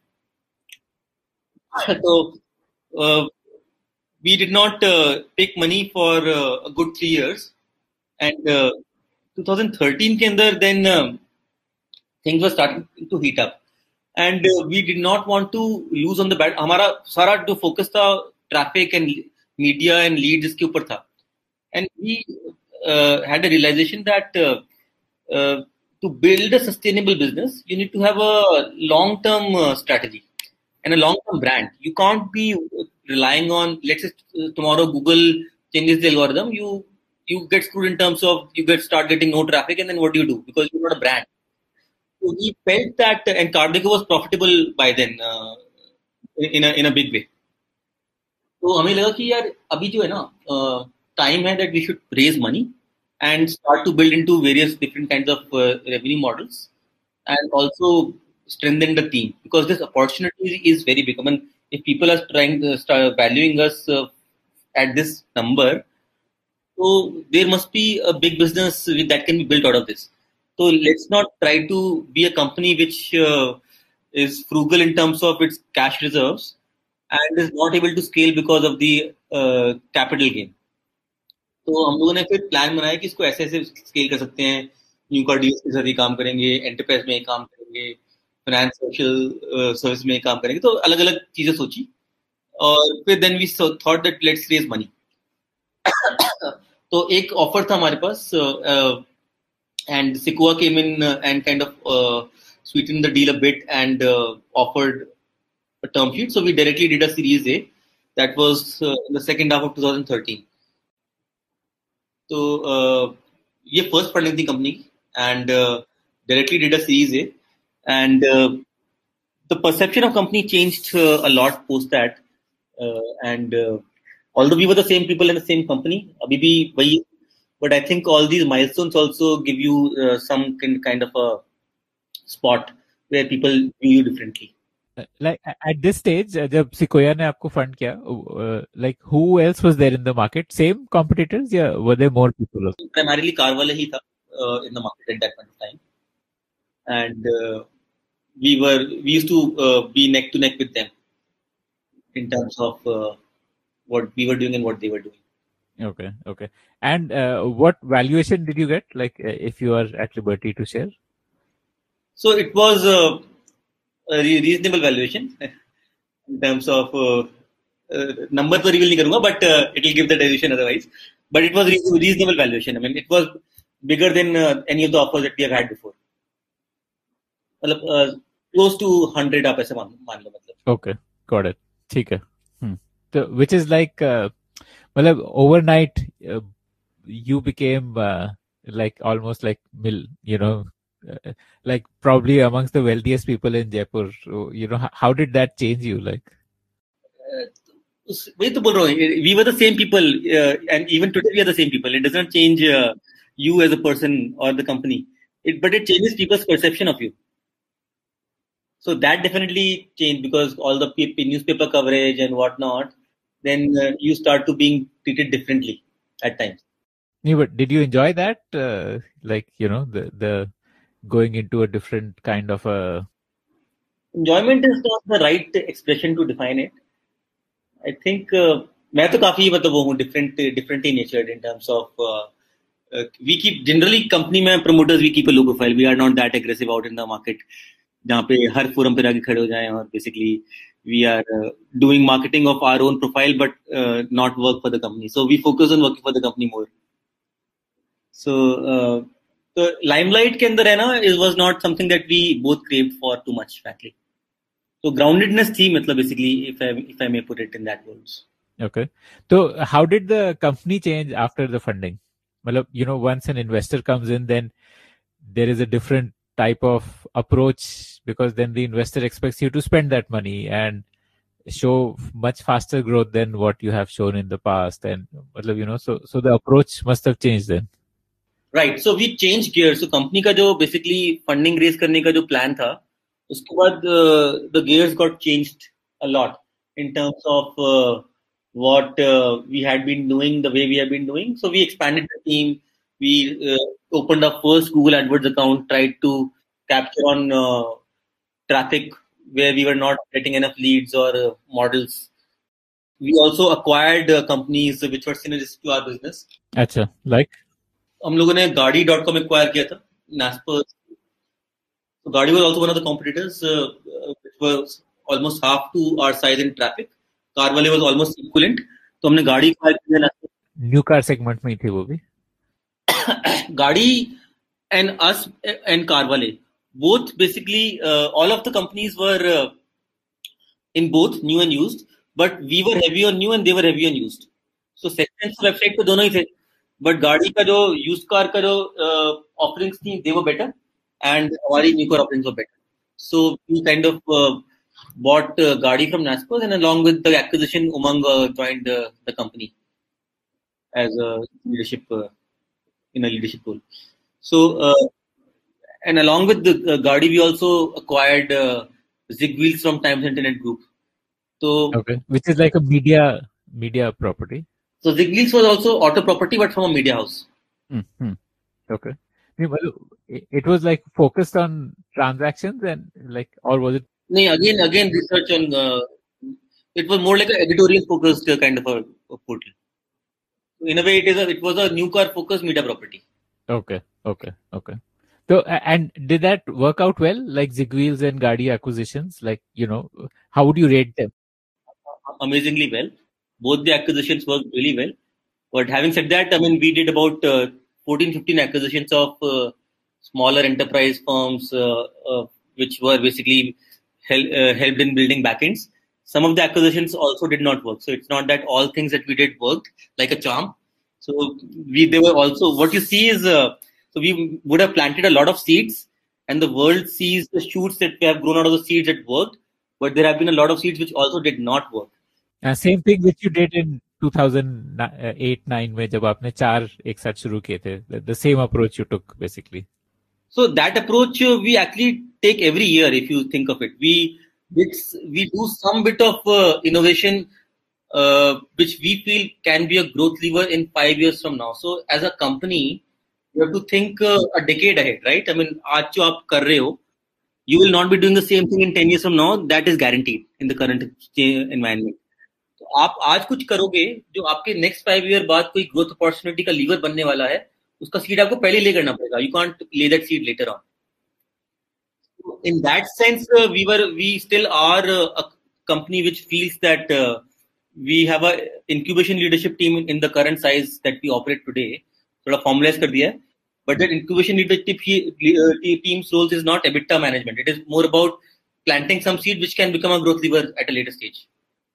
So uh, we did not uh, take money for uh, a good three years, and uh, twenty thirteen के अंदर then uh, things were starting to heat up, and uh, we did not want to lose on the bat. हमारा सारा जो focus था traffic and media and leads इसके ऊपर था, and we uh, had a realization that uh, uh, to build a sustainable business, you need to have a long-term uh, strategy and a long-term brand. You can't be relying on, let's say uh, tomorrow Google changes the algorithm, you you get screwed in terms of you get start getting no traffic, and then what do you do? Because you're not a brand. So we felt that, and Cardico was profitable by then uh, in a in a big way. So हमें लगा कि यार अभी जो है ना uh, time है that we should raise money and start to build into various different kinds of uh, revenue models, and also strengthen the team, because this opportunity is very big. I mean, if people are trying to start valuing us uh, at this number, so there must be a big business that can be built out of this. So let's not try to be a company which uh, is frugal in terms of its cash reserves and is not able to scale because of the uh, capital gain. तो हम लोगों ने फिर plan बनाया कि इसको ऐसे ऐसे स्केल कर सकते हैं. न्यू कार डील्स के साथ ही काम करेंगे, एंटरप्राइज में काम करेंगे, फाइनेंस सोशल सर्विस में काम करेंगे. तो अलग अलग चीजें सोची, और फिर then we thought that let's raise money. तो एक ऑफर था हमारे पास, and Sequoia came in uh, and kind of uh, sweetened the deal a bit and uh, offered a term sheet. So we directly did a Series A. That was uh, in the second half of twenty thirteen. So uh, ये first funding थी company, and uh, directly did a Series A, and uh, the perception of company changed uh, a lot post that, uh, and uh, although we were the same people in the same company, अभी भी वही, but I think all these milestones also give you uh, some kind of a spot where people view you differently. Like at this stage, uh, जब Sequoia ने आपको fund किया, uh, like who else was there in the market? Same competitors, yeah? Were there more people also? Primarily Carvale ही था uh, in the market at that point of time, and uh, we were we used to uh, be neck to neck with them in terms of uh, what we were doing and what they were doing. Okay, okay. And uh, what valuation did you get? Like, uh, if you are at liberty to share. So it was uh, a re- reasonable valuation in terms of uh, uh, number तो reveal नहीं करूँगा, but uh, it will give the dilution otherwise. But it was re- reasonable valuation. I mean, it was bigger than uh, any of the offers that we have had before. मतलब uh, close to one hundred आप ऐसे मान मान लो मतलब. Okay, got it. ठीक है. Hmm. So, which is like, uh, मतलब overnight, uh, you became uh, like almost like mil, you know, uh, like probably amongst the wealthiest people in Jaipur. So, you know, how, how did that change you? Like, वही तो बोल रहा हूँ, we were the same people, uh, and even today we are the same people. It does not change uh, you as a person or the company, it, but it changes people's perception of you. So that definitely changed because all the p- newspaper coverage and whatnot, then uh, you start to being treated differently at times. yeah, but did you enjoy that? Uh, like, you know, the the going into a different kind of a... Enjoyment is not the right expression to define it. I think uh, मैं तो काफी मतलब वो हूँ different differently natured in terms of we keep generally company में promoters we keep a low profile. We are not that aggressive out in the market जहाँ पे हर forum पे आके खड़े हो जाएं और basically we are uh, doing marketing of our own profile but uh, not work for the company. So we focus on working for the company more. So uh, the limelight के अंदर है ना, it was not something that we both craved for too much frankly. So groundedness थी मतलब basically if I if I may put it in that words. Okay. So how did the company change after the funding? Well, you know, once an investor comes in, then there is a different type of approach because then the investor expects you to spend that money and show much faster growth than what you have shown in the past. And, you know, so so the approach must have changed then. Right. So we changed gears. So company का जो basically funding raise करने का जो plan था, उसके बाद uh, the gears got changed a lot in terms of uh, what uh, we had been doing, the way we have been doing. So we expanded the team. We uh, opened our first Google AdWords account, tried to capture on uh, traffic where we were not getting enough leads or uh, models. We also acquired uh, companies which were synergistic to our business. अच्छा, like? हम लोगों ने गाड़ी dot com acquire किया था, Naspers. So गाड़ी was also one of the competitors, uh, which was almost half to our size in traffic. Car वाले was almost equivalent. तो हमने गाड़ी एक्वायर किया. न्यू कार सेगमेंट में थी वो भी. गाड़ी and us and कार वाले, both basically uh, all of the companies were uh, in both new and used, but we were heavy on new and they were heavy on used. So segments website पे दोनों ही थे, but गाड़ी का जो used car का जो uh, offerings थी, they were better and हमारी new car offerings were better. So we kind of uh, bought uh, गाड़ी from Naspers and along with the acquisition Umang uh, joined uh, the company as a leadership uh, in a leadership role. So uh, and along with the uh, Gaadi, we also acquired uh, Zigwheels from Times Internet Group. So okay, which is like a media media property. So Zigwheels was also auto property, but from a media house. Mm-hmm. Okay, it was like focused on transactions and like, or was it? No, again, again research on. Uh, it was more like an editorial focused uh, kind of a, a portal. So in a way, it is a, it was a new car focused media property. Okay, okay, okay. So, and did that work out well, like Zigwheels and Gaadi acquisitions? Like, you know, how would you rate them? Amazingly well. Both the acquisitions worked really well. But having said that, I mean, we did about uh, fourteen, fifteen acquisitions of uh, smaller enterprise firms, uh, uh, which were basically hel- uh, helped in building backends. Some of the acquisitions also did not work. So it's not that all things that we did worked like a charm. So we, they were also, what you see is, uh, so we would have planted a lot of seeds and the world sees the shoots that we have grown out of the seeds that worked, but there have been a lot of seeds which also did not work. Uh, same thing which you did in two thousand eight nine में जब आपने चार एक साथ शुरू किए थे, the, the same approach you took basically. So that approach uh, we actually take every year if you think of it. We it's, we do some bit of uh, innovation uh, which we feel can be a growth lever in five years from now. So as a company, you have to think uh, a decade ahead, right? I mean, आज जो आप कर रहे हो, you will not be doing the same thing in ten years from now. That is guaranteed in the current environment. तो आप आज कुछ करोगे जो आपके नेक्स्ट फाइव ईयर बाद कोई ग्रोथ अपॉर्चुनिटी का लीवर बनने वाला है, उसका सीड आपको पहले ले करना पड़ेगा. You can't lay that seed later on. In that sense, uh, we were we still are uh, a company which feels that uh, we have a incubation leadership team in the current size that we operate today. थोड़ा formalize कर दिया है, but that incubation leadership team's roles is not EBITDA management. It is more about planting some seed which can become a growth lever at a later stage.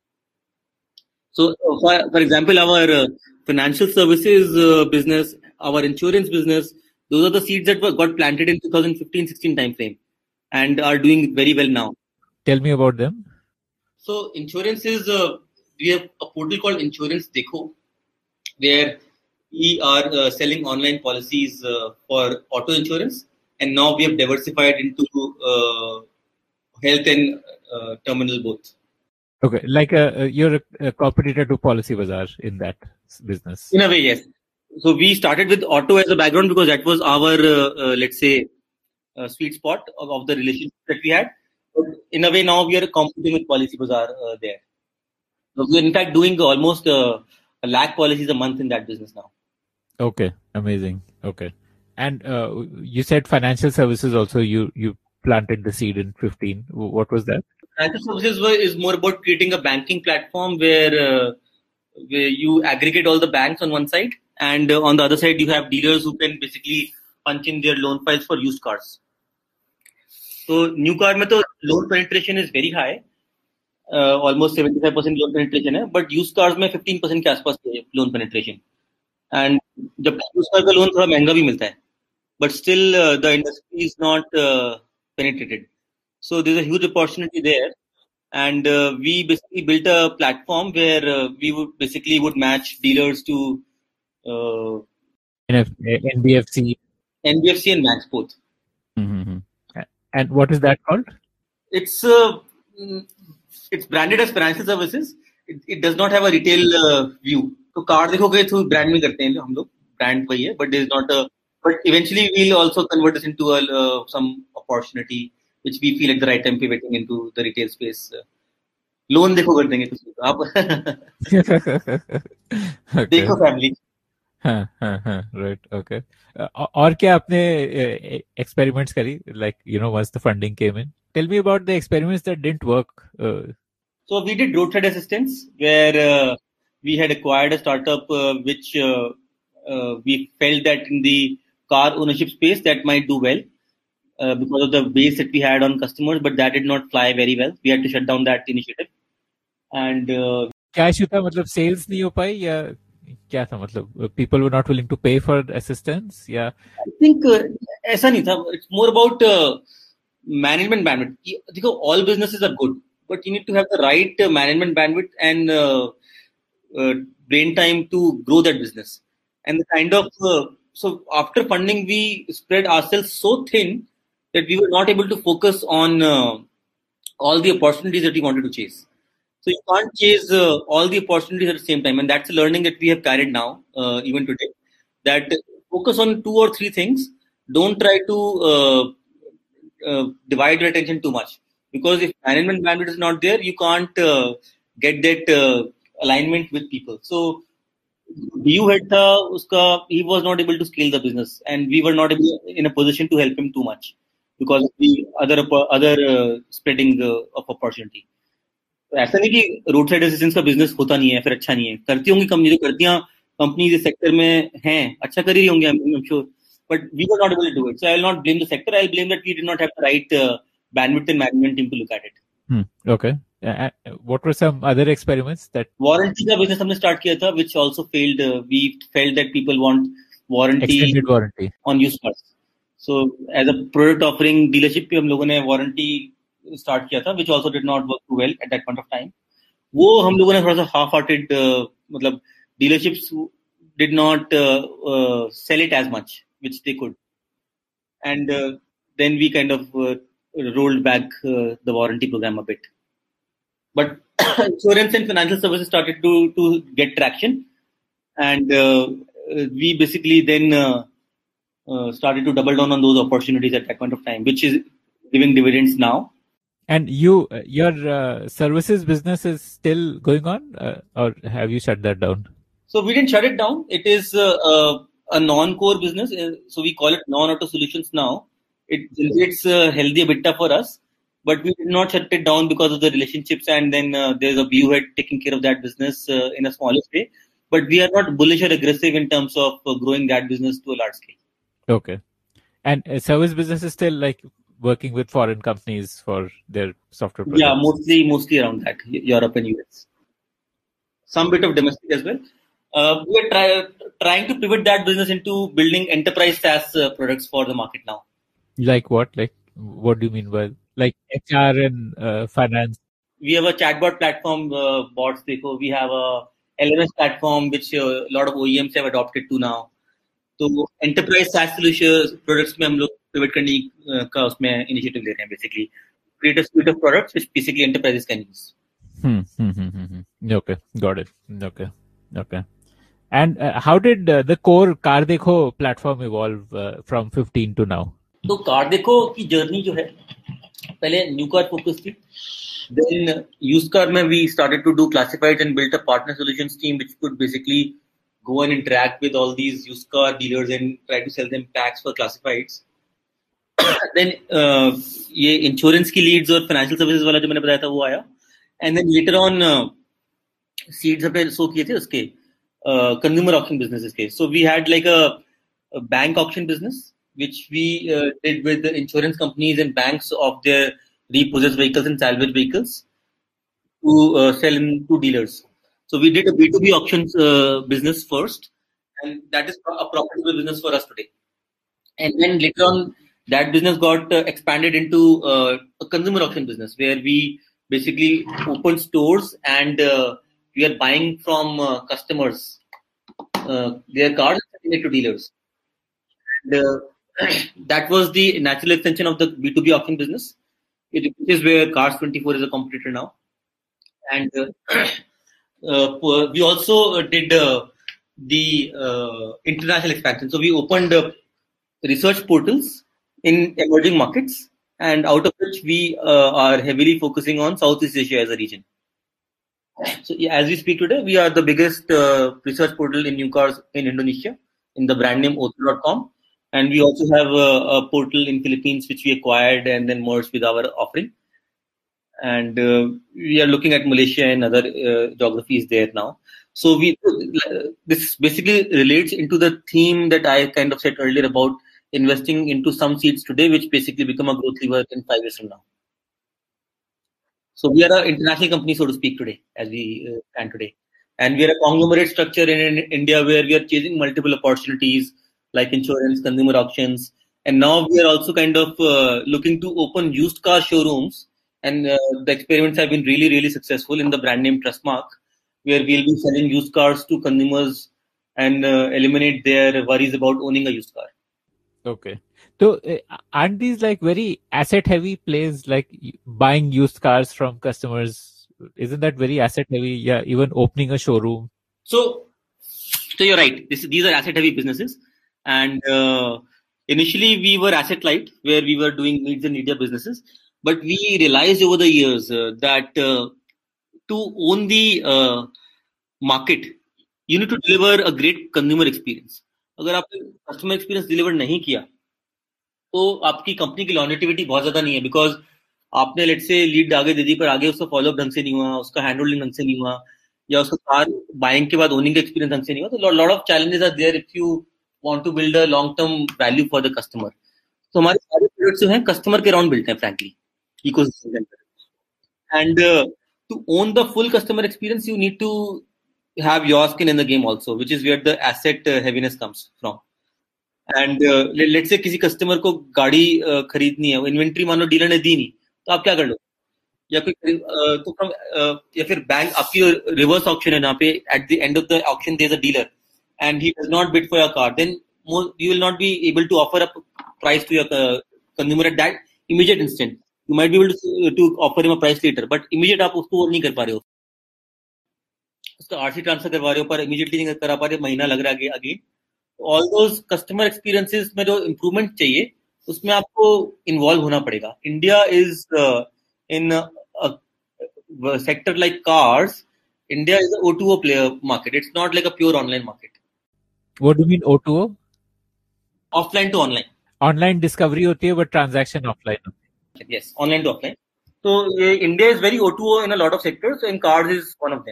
So, uh, for, for example, our uh, financial services uh, business, our insurance business, those are the seeds that were, got planted in twenty fifteen sixteen time frame and are doing very well now. Tell me about them. So, insurance is, uh, we have a portal called Insurance Dekho, where we are uh, selling online policies uh, for auto insurance, and now we have diversified into uh, health and uh, terminal both. Okay, like a, you're a, a competitor to Policybazaar in that business. In a way, yes. So we started with auto as a background because that was our, uh, uh, let's say, uh, sweet spot of, of the relationship that we had. But in a way, now we are competing with Policybazaar uh, there. we're in fact doing almost uh, a lakh policies a month in that business now. Okay, amazing. Okay, and uh, you said financial services also. You you planted the seed in fifteen. What was that? Financial services is more about creating a banking platform where uh, where you aggregate all the banks on one side, and uh, on the other side you have dealers who can basically punch in their loan files for used cars. So new car mein to loan penetration is very high. Uh, almost seventy-five percent loan penetration है, but used cars में fifteen percent के आसपास है loan penetration. And जब used car का loan थोड़ा महंगा भी मिलता है, but still uh, the industry is not uh, penetrated. So there's a huge opportunity there, and uh, we basically built a platform where uh, we would basically would match dealers to uh, N B F C, N B F C and banks both. Mm-hmm. And what is that called? It's uh, it's branded as financial services. It, it does not have a retail uh, view. So card देखोगे तो brand में करते हैं हम लोग, brand वही है, but there is not a. But eventually we'll also convert this into a, uh, some opportunity which we feel at the right time pivoting into the retail space. Loan देखो कर देंगे कुछ आप. देखो family. हाँ हाँ हाँ right okay. Uh, और क्या आपने experiments करी, like you know once the funding came in? Tell me about the experiments that didn't work. Uh, so we did roadside assistance where uh, we had acquired a startup uh, which uh, uh, we felt that in the car ownership space that might do well uh, because of the base that we had on customers, but that did not fly very well. We had to shut down that initiative. And uh, क्या issue था, मतलब sales नहीं हो पाई या क्या था, मतलब people were not willing to pay for assistance या? I think uh, ऐसा नहीं था. It's more about uh, management bandwidth. देखो, all businesses are good, but you need to have the right uh, management bandwidth and uh, uh, brain time to grow that business. And the kind of uh, so after funding, we spread ourselves so thin that we were not able to focus on uh, all the opportunities that we wanted to chase. So you can't chase uh, all the opportunities at the same time, and that's a learning that we have carried now, uh, even today. That focus on two or three things. Don't try to uh, uh, divide your attention too much, because if management bandwidth is not there, you can't uh, get that uh, alignment with people. So you had tha, uska, he was not able to scale the business, and we were not able, in a position to help him too much because of the other other uh, spreading uh, of opportunity. ऐसा नहीं कि road side assistance का business होता नहीं है फिर अच्छा नहीं है, करती होंगी कंपनी, जो करती हैं कंपनी इस सेक्टर में हैं अच्छा कर रही होंगी, I am sure, but we were not able to do it. So I will not blame the sector, I will blame that we did not have the right bandwidth and management team to look at it. Hmm. Okay. Uh, what were some other experiments that? Warranty का business हमने start किया था, which also failed. Uh, we felt that people want warranty, extended warranty on used cars. So as a product offering dealership पे हम लोगों ने warranty start किया था, which also did not work well at that point of time. वो हम लोगों ने थोड़ा सा half-hearted, uh, मतलब dealerships did not uh, uh, sell it as much, which they could, and uh, then we kind of uh, rolled back uh, the warranty program a bit. But insurance and financial services started to to get traction, and uh, we basically then uh, uh, started to double down on those opportunities at that point of time, which is giving dividends now. And you, uh, your uh, services business is still going on, uh, or have you shut that down? So we didn't shut it down. It is uh, uh, a non-core business. Uh, so we call it non-auto solutions now. It generates uh, healthy EBITDA for us, but we did not shut it down because of the relationships. And then uh, there's a view head taking care of that business uh, in a smaller way. But we are not bullish or aggressive in terms of uh, growing that business to a large scale. Okay. And uh, service business is still like working with foreign companies for their software products? Yeah, mostly mostly around that, Europe and U S. Some bit of domestic as well. Uh, we are try, trying to pivot that business into building enterprise SaaS uh, products for the market now. Like what? Like what do you mean by like H R and uh, finance? We have a chatbot platform, uh, bots. Dekho. We have a L M S platform which uh, a lot of O E Ms have adopted to now. So enterprise SaaS solutions products में हम लोग pivot करने का उसमें initiative ले रहे हैं, basically create a suite of products which basically enterprises can use. Hmm, hmm, hmm, hmm. Okay, got it. Okay, okay. And uh, how did uh, the core Car Dekho platform evolve uh, from fifteen to now? तो Car Dekho की journey जो है, पहले new car focus थी. Then used car mein we started to do classifieds and built a partner solutions team which could basically go and interact with all these used car dealers and try to sell them packs for classifieds. Then uh, ये insurance की leads और financial services वाला जो मैंने बताया था वो आया. And then later on uh, seeds हमने show किए थे उसके uh, consumer auction businesses के. So we had like a, a bank auction business which we uh, did with the insurance companies and banks of their repossessed vehicles and salvage vehicles to uh, sell in to dealers. So we did a B two B auctions uh, business first, and that is a profitable business for us today. And then later on, that business got uh, expanded into uh, a consumer auction business where we basically opened stores and uh, we are buying from uh, customers uh, their cars and selling it to dealers. And uh, that was the natural extension of the B two B auction business. It is where Cars twenty-four is a competitor now. And uh, uh, we also did uh, the uh, international expansion. So we opened uh, research portals in emerging markets, and out of which we uh, are heavily focusing on Southeast Asia as a region. So yeah, as we speak today, we are the biggest uh, research portal in new cars in Indonesia in the brand name O T O dot com. And we also have a, a portal in Philippines which we acquired and then merged with our offering. And uh, we are looking at Malaysia and other uh, geographies there now. So we uh, this basically relates into the theme that I kind of said earlier about investing into some seeds today, which basically become a growth lever in five years from now. So we are an international company, so to speak, today, as we uh, stand today. And we are a conglomerate structure in, in India where we are chasing multiple opportunities like insurance, consumer auctions. And now we are also kind of uh, looking to open used car showrooms. And uh, the experiments have been really, really successful in the brand name Trustmark, where we'll be selling used cars to consumers and uh, eliminate their worries about owning a used car. Okay. So uh, aren't these like very asset heavy plays, like buying used cars from customers? Isn't that very asset heavy? Yeah, even opening a showroom. So, so you're right. This, these are asset heavy businesses. And uh, initially we were asset light, where we were doing needs and media businesses. But we realized over the years uh, that uh, to own the uh, market, you need to deliver a great consumer experience. अगर आपने customer experience deliver नहीं किया, तो आपकी company की longevity बहुत ज़्यादा नहीं है, because आपने let's say lead आगे दे दी पर आगे उसका follow up ढंग से नहीं हुआ, उसका handling ढंग से नहीं हुआ, या उसका car buying के बाद owning का experience ढंग से नहीं हुआ, तो lot of challenges are there if you want to build a long term value for the customer. तो हमारे सारे products जो हैं customer के around built हैं, frankly, ecosystem. And uh, to own the full customer experience, you need to have your skin in the game also, which is where the asset uh, heaviness comes from. And uh, let, let's say किसी customer को गाड़ी uh, खरीदनी है, inventory मान लो dealer ने दी नहीं, तो आप क्या कर लो? या कोई uh, तो from uh, या फिर बैंक आपकी reverse auction है, जहाँ पे at the end of the auction there's a dealer and he does not bid for your car, then more, you will not be able to offer a price to your uh, consumer at that immediate instant. You might be able to, to offer him a price later, but immediate आप उसको वो नहीं कर पा रहे हो. उसका RC transfer करवा रहे हो पर इमीडिएटली नहीं करा पा रहे, महीना लग रहा है again. All those customer experiences में जो इम्प्रूवमेंट चाहिए उसमें आपको इन्वॉल्व होना पड़ेगा. India is in sector like cars, India is O two O player market. It's not like a pure online market. What do you mean O two O? Offline to online. Online discovery होती है but transaction offline. Yes, online to offline. So uh, India is very O two O in a lot of sectors, and cars is one of them.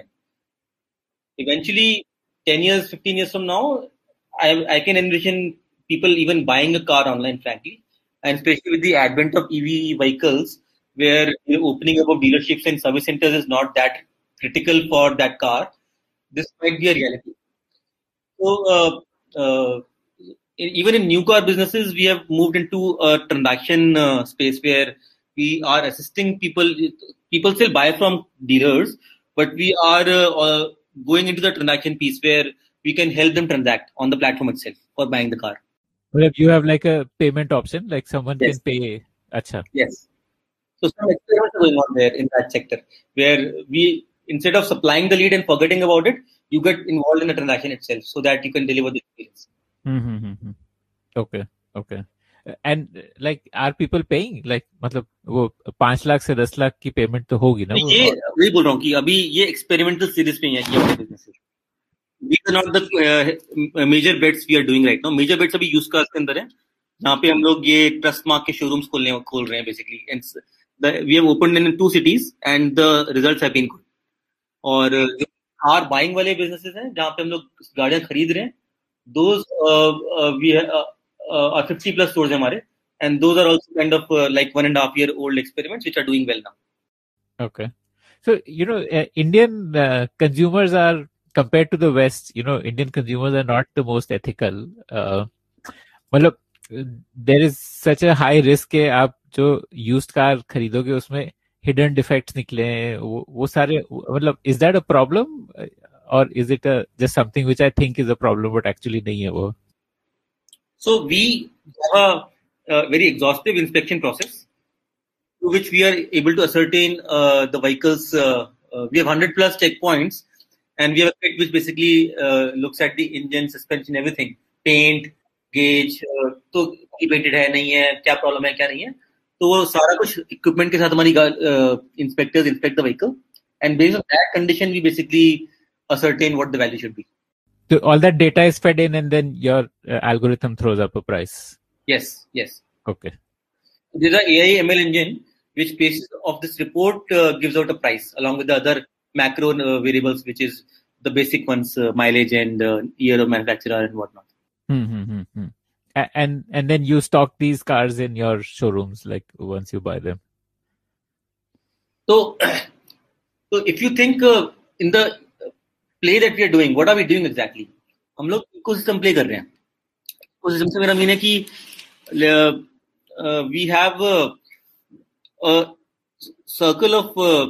Eventually, ten years, fifteen years from now, I, I can envision people even buying a car online, frankly. And especially with the advent of E V vehicles, where the opening up of dealerships and service centers is not that critical for that car, this might be a reality. So, uh, uh, even in new car businesses, we have moved into a transaction uh, space where we are assisting people. People still buy from dealers, but we are uh, uh, going into the transaction piece where we can help them transact on the platform itself for buying the car. Well, if you have like a payment option, like someone Yes. can pay. Acha. Yes. So some experiments are going on there in that sector where we, instead of supplying the lead and forgetting about it, you get involved in the transaction itself so that you can deliver the experience. Mm-hmm. Okay. Okay. and like are people paying like मतलब वो पांच लाख से दस लाख की payment तो होगी ना? ये वही बोल रहा हूँ कि अभी ये एक्सपेरिमेंटल सीरीज पे है कि अपने business. These are not the uh, major bets we are doing right now. Major bets अभी यूज कार्स के अंदर है, जहाँ पे हम लोग ये ट्रस्ट मार्क के शोरूम्स खोलने खोल रहे हैं basically. And we have opened in two cities and the results have been good. और जो कार बाइंग वाले बिजनेसेस हैं जहाँ पे हम लोग गाड़ियां खरीद रहे हैं, those we are fifty plus stores हैं हमारे, and those are also kind of like one and half year old experiments which are doing well now. Okay, so you know uh, Indian uh, consumers are, compared to the West, you know, Indian consumers are not the most ethical. Uh, मतलब there is such a high risk के आप जो used car खरीदोगे उसमें hidden defects निकले वो, वो सारे मतलब is that a problem or is it a, just something which I think is a problem but actually नहीं है वो? So we have a, a very exhaustive inspection process through which we are able to ascertain uh, the vehicles. Uh, uh, we have one hundred plus checkpoints. And we have a kit which basically uh, looks at the engine, suspension, everything, paint, gauge, uh, तो painted है नहीं है, क्या problem है क्या नहीं है, तो वो सारा कुछ equipment के साथ हमारी uh, inspectors inspect the vehicle, and based on that condition we basically ascertain what the value should be. So all that data is fed in, and then your uh, algorithm throws up a price. Yes, yes. Okay. There's a A I M L engine which, basis of this report, uh, gives out a price along with the other macro uh, variables, which is the basic ones, uh, mileage and uh, year of manufacturer and whatnot. Mm-hmm. And and then you stock these cars in your showrooms, like once you buy them. So, so if you think uh, in the play that we are doing, what are we doing exactly? हम लोग ecosystem play कर रहे हैं. Ecosystem से मेरा mean है कि uh, we have uh, a circle of uh,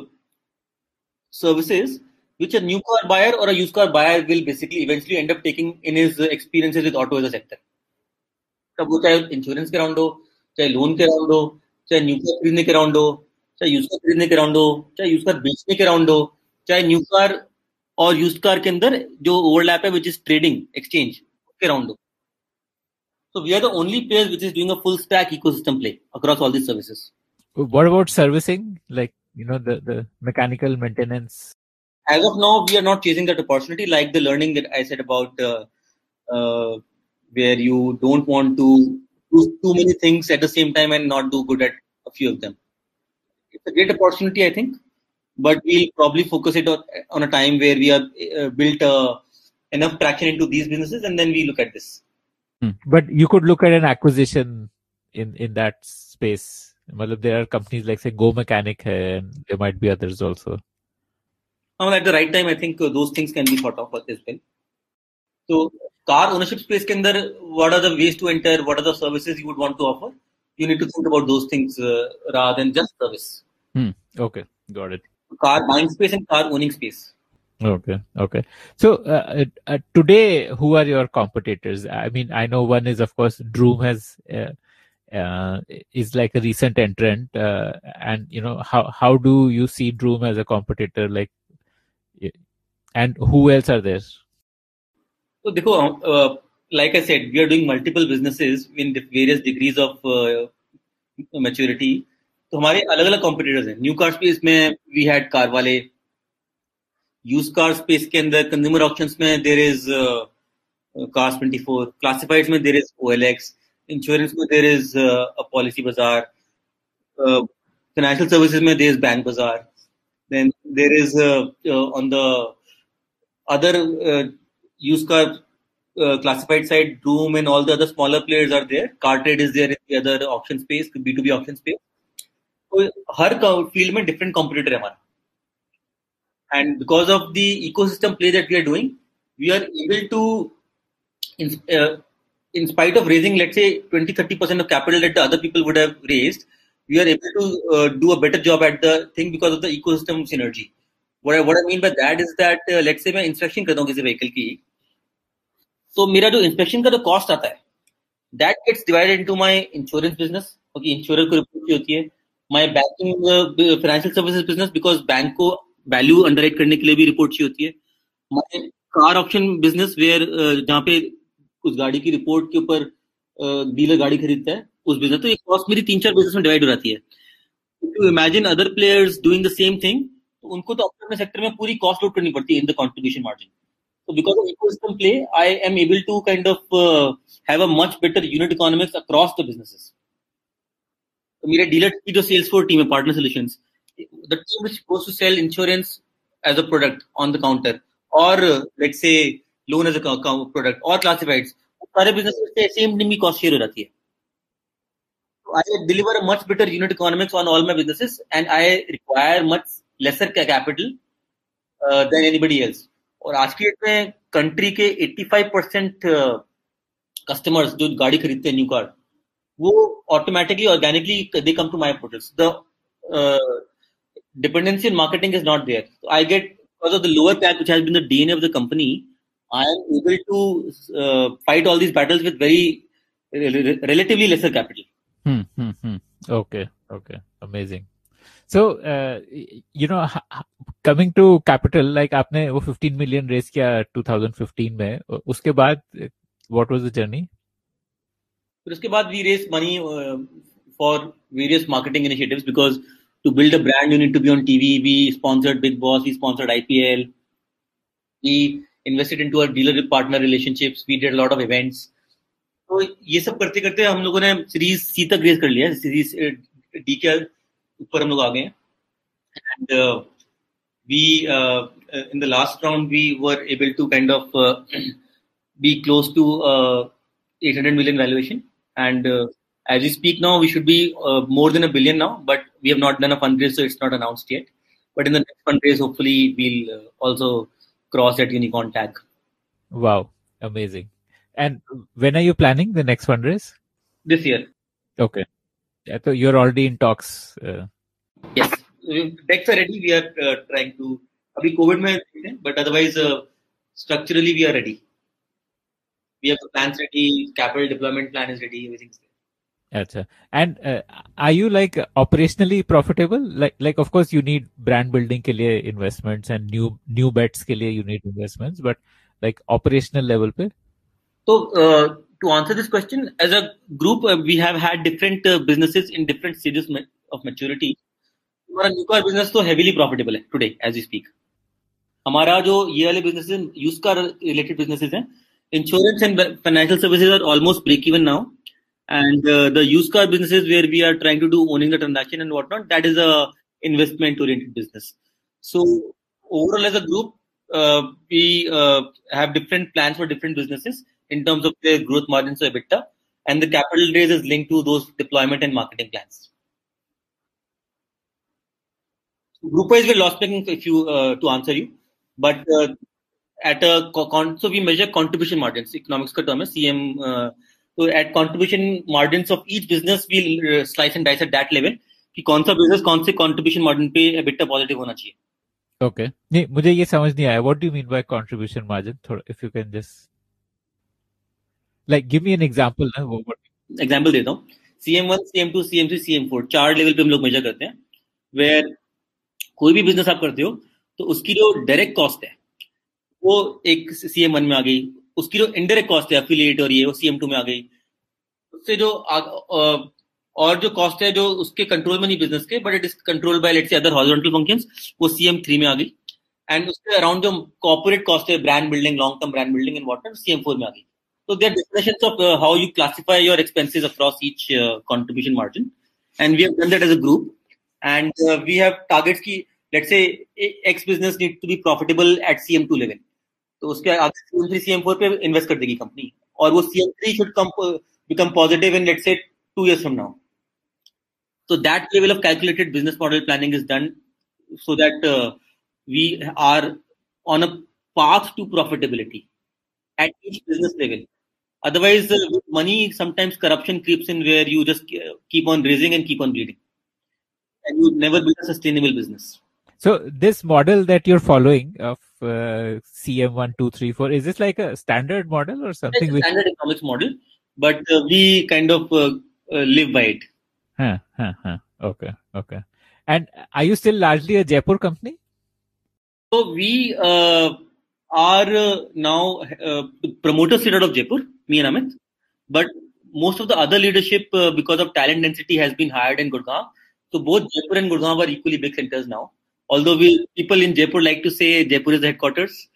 services which a new car buyer or a used car buyer will basically eventually end up taking in his experiences with auto as a sector. तब वो चाहे insurance के round हो, चाहे loan के round हो, चाहे new car खरीदने के राउंड हो, चाहे यूज कार खरीदने के राउंड हो, चाहे यूज कार बेचने के राउंड हो, चाहे न्यू कार और यूज्ड कार के अंदर जो ओवरलैप है विच इज ट्रेडिंग एक्सचेंज के राउंड हो. So we are the only players which is doing a full stack ecosystem play across all these services. What about servicing? Like, you know, the, the mechanical maintenance? As of now, we are not chasing that opportunity, like the learning that I said about uh, uh, where you don't want to do too many things at the same time and not do good at a few of them. It's a great opportunity, I think, but we'll probably focus it on, on a time where we have uh, built uh, enough traction into these businesses, and then we look at this. Hmm. But you could look at an acquisition in, in that space. Well, there are companies like, say, Go Mechanic hai, and there might be others also. Now, at the right time, I think uh, those things can be thought of as well. So, car ownership space ke andar, what are the ways to enter? What are the services you would want to offer? You need to think about those things uh, rather than just service. Hmm. Okay, got it. Car buying space and car owning space. Okay, okay. So uh, uh, today, who are your competitors? I mean, I know one is, of course, Droom has uh, uh, is like a recent entrant, uh, and you know how how do you see Droom as a competitor? Like, and who else are there? So, dekho, uh, like I said, we are doing multiple businesses in the various degrees of uh, maturity. So, हमारे अलग अलग competitors हैं. New car space में we had Carvale. Used car space के अंदर consumer auctions में there is uh, Cars twenty-four. Classifieds में there is O L X. Insurance में there is uh, a Policy Bazaar. Uh, financial services में there is Bank Bazaar. Then there is uh, uh, on the other uh, used car uh, classified side, Droom and all the other smaller players are there. Car Trade is there in the other auction space, B two B auction space. So her field में different competitor है हमारा. And because of the ecosystem play that we are doing, we are able to, in, uh, in spite of raising, let's say, twenty to thirty percent of capital that the other people would have raised, we are able to uh, do a better job at the thing because of the ecosystem synergy. What I, what I mean by that is that, uh, let's say, मैं inspection करता हूँ किसी vehicle की, तो मेरा जो inspection का जो cost आता है, that gets divided into my insurance business, okay, insurer को report की होती है, my banking uh, financial services business because bank को वैल्यू अंडरराइट करने के लिए भी रिपोर्ट चाहिए होती है. हमारे कार ऑप्शन बिजनेस वेयर जहाँ पे उस गाड़ी की रिपोर्ट के ऊपर डीलर गाड़ी खरीदता है उस बिजनेस, तो ये कॉस्ट मेरी तीन चार बिजनेस में डिवाइड हो जाती है. If you imagine other players doing the same thing, तो उनको तो अपने सेक्टर में पूरी कॉस्ट लोड करनी पड़ती है in the contribution margin. So because of ecosystem play, I am able to kind of uh, have a much better unit economics across the businesses. तो मेरे डीलर की जो सेल्स फोर्स टीम है, partner solutions, the team which goes to sell insurance as a product on the counter, or uh, let's say loan as a product, or classifieds, सारे businesses से same team की cost share हो जाती है. So I deliver a much better unit economics on all my businesses, and I require much lesser capital uh, than anybody else. और आज की date में कंट्री के eighty-five percent कस्टमर्स जो गाड़ी खरीदते हैं न्यू कार, वो automatically organically they come to my portals. The dependency in marketing is not there. So I get, because of the lower C A C, which has been the D N A of the company, I am able to uh, fight all these battles with very re- relatively lesser capital. Hmm, hmm, hmm. Okay, okay, amazing. So, uh, you know, coming to capital, like आपने वो fifteen million raise किया twenty fifteen में, उसके बाद what was the journey? फिर उसके बाद we raised money uh, for various marketing initiatives, because to build a brand, you need to be on T V. We sponsored Big Boss, we sponsored I P L. We invested into our dealer partner relationships. We did a lot of events. तो ये सब करते करते हम लोगों ने series सी तक raise कर लिया. सीरीज डी के ऊपर हम लोग आ गए हैं. And uh, we, uh, in the last round, we were able to kind of uh, be close to uh, eight hundred million valuation. And uh, as we speak now, we should be uh, more than a billion now, but we have not done a fundraise, so it's not announced yet. But in the next fundraise, hopefully, we'll uh, also cross that unicorn tag. Wow, amazing. And when are you planning the next fundraise? This year. Okay. Yeah, so you're already in talks. Uh... Yes. Decks are ready. We are uh, trying to. Abhi COVID mein, but otherwise, uh, structurally, we are ready. We have the plans ready. Capital deployment plan is ready. Everything's there. Achha. And uh, are you like operationally profitable? Like, like of course, you need brand building ke liye investments, and new new bets ke liye you need investments. But like operational level pe. So uh, to answer this question, as a group, uh, we have had different uh, businesses in different stages of maturity. हमारा new car business तो heavily profitable है today as we speak. हमारा जो ये वाले businesses use car related businesses हैं, insurance and financial services are almost break even now, and the use car businesses where we are trying to do owning the transaction and what not, that is a investment oriented business. So overall as a group we have different plans for different businesses in terms of their growth margins or EBITDA, and the capital raise is linked to those deployment and marketing plans. Group-wise, we're loss-making, if you uh, to answer you, but uh, at a con- so we measure contribution margins. Economics ka term hai C M. Uh, so at contribution margins of each business, we'll uh, slice and dice at that level. कि कौन सा business कौन से contribution margin पे EBITDA positive होना चाहिए. Okay. नहीं, मुझे ये समझ नहीं आया. What do you mean by contribution margin? थोड़ा, if you can just like give me an example. ना वो example देता हूँ. C M one, C M two, C M three, C M four चार लेवल पे हम लोग मेजर करते हैं. Where कोई भी बिजनेस आप करते हो तो उसकी जो डायरेक्ट कॉस्ट है वो एक C M one में आ गई, उसकी जो इनडायरेक्ट कॉस्ट है एफिलिएट और ये वो C M two में आ गई, उससे जो आ, और जो कॉस्ट है जो उसके कंट्रोल में नहीं बिजनेस के, but it is control by let's say other horizontal functions, वो C M three में आ गई. एंड उसके अराउंड जो कॉर्पोरेट कॉस्ट है, brand building, long term brand building and what not, C M four में आ गई. So there are definitions of uh, how you classify your expenses across each uh, contribution margin, and we have done that as a group, and uh, we have targets ki, let's say X business needs to be profitable at C M two level, तो उसके आगे C M three, C M four पे invest कर देगी company, और वो C M three should come uh, become positive in let's say two years from now. So that level of calculated business model planning is done so that uh, we are on a path to profitability at each business level. Otherwise, uh, with money, sometimes corruption creeps in where you just keep on raising and keep on bleeding. And you never build a sustainable business. So this model that you're following of uh, C M one, two, three, four, is this like a standard model or something? It's a which... standard economics model, but uh, we kind of uh, uh, live by it. Huh, huh, huh. Okay, okay. And are you still largely a Jaipur company? So we uh, are uh, now uh, promoters sit out of Jaipur, me and Amit, but most of the other leadership, uh, because of talent density, has been hired in Gurgaon. So both Jaipur and Gurgaon are equally big centers now. Although we people in Jaipur like to say Jaipur is the headquarters.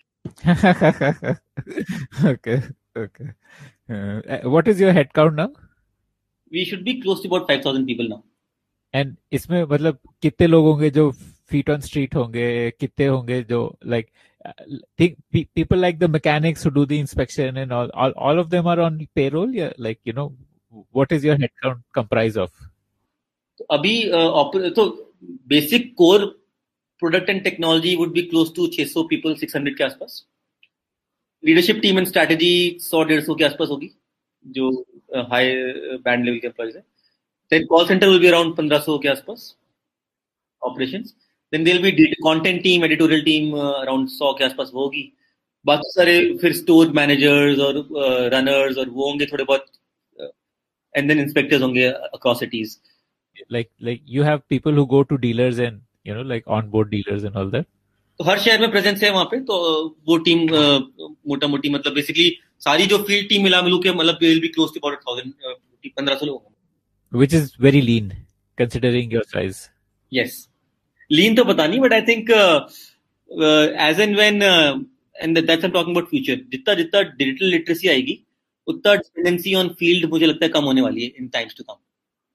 okay, okay. Uh, what is your headcount now? We should be close to about five thousand people now. And इसमें मतलब कितने लोग होंगे जो feet on street होंगे, कितने होंगे जो like think people like the mechanics who do the inspection and all, all, all of them are on payroll? Yeah, like, you know, what is your headcount comprise of? Abhi, uh, so basic core product and technology would be close to six hundred people, six hundred के आसपास. Leadership team and strategy one hundred, one fifty के आसपास होगी, जो uh, high band level के employees है. Then call center will be around fifteen hundred के आसपास. Operations. Then there will be content team, editorial team uh, around one hundred के आसपास होगी. बाकी सारे फिर store managers और uh, runners और वो होंगे थोड़े बहुत, uh, and then inspectors होंगे across cities. Like like you have people who go to dealers and, you know, like onboard dealers and all that. तो हर शहर में प्रेजेंस है वहाँ पे, तो वो टीम मोटा मोटी मतलब बेसिकली सारी जो फील्ड टीम मिला मिलू के मतलब will be close to about thousand पंद्रह सौ लोग, which is very lean considering your size. Yes, lean तो पता नहीं, but I think uh, uh, as and when uh, and that's I'm talking about future, जितना जितना डिजिटल लिटरेसी आएगी उतना डिपेंडेंसी ऑन फील्ड मुझे लगता है कम होने वाली है in times to come.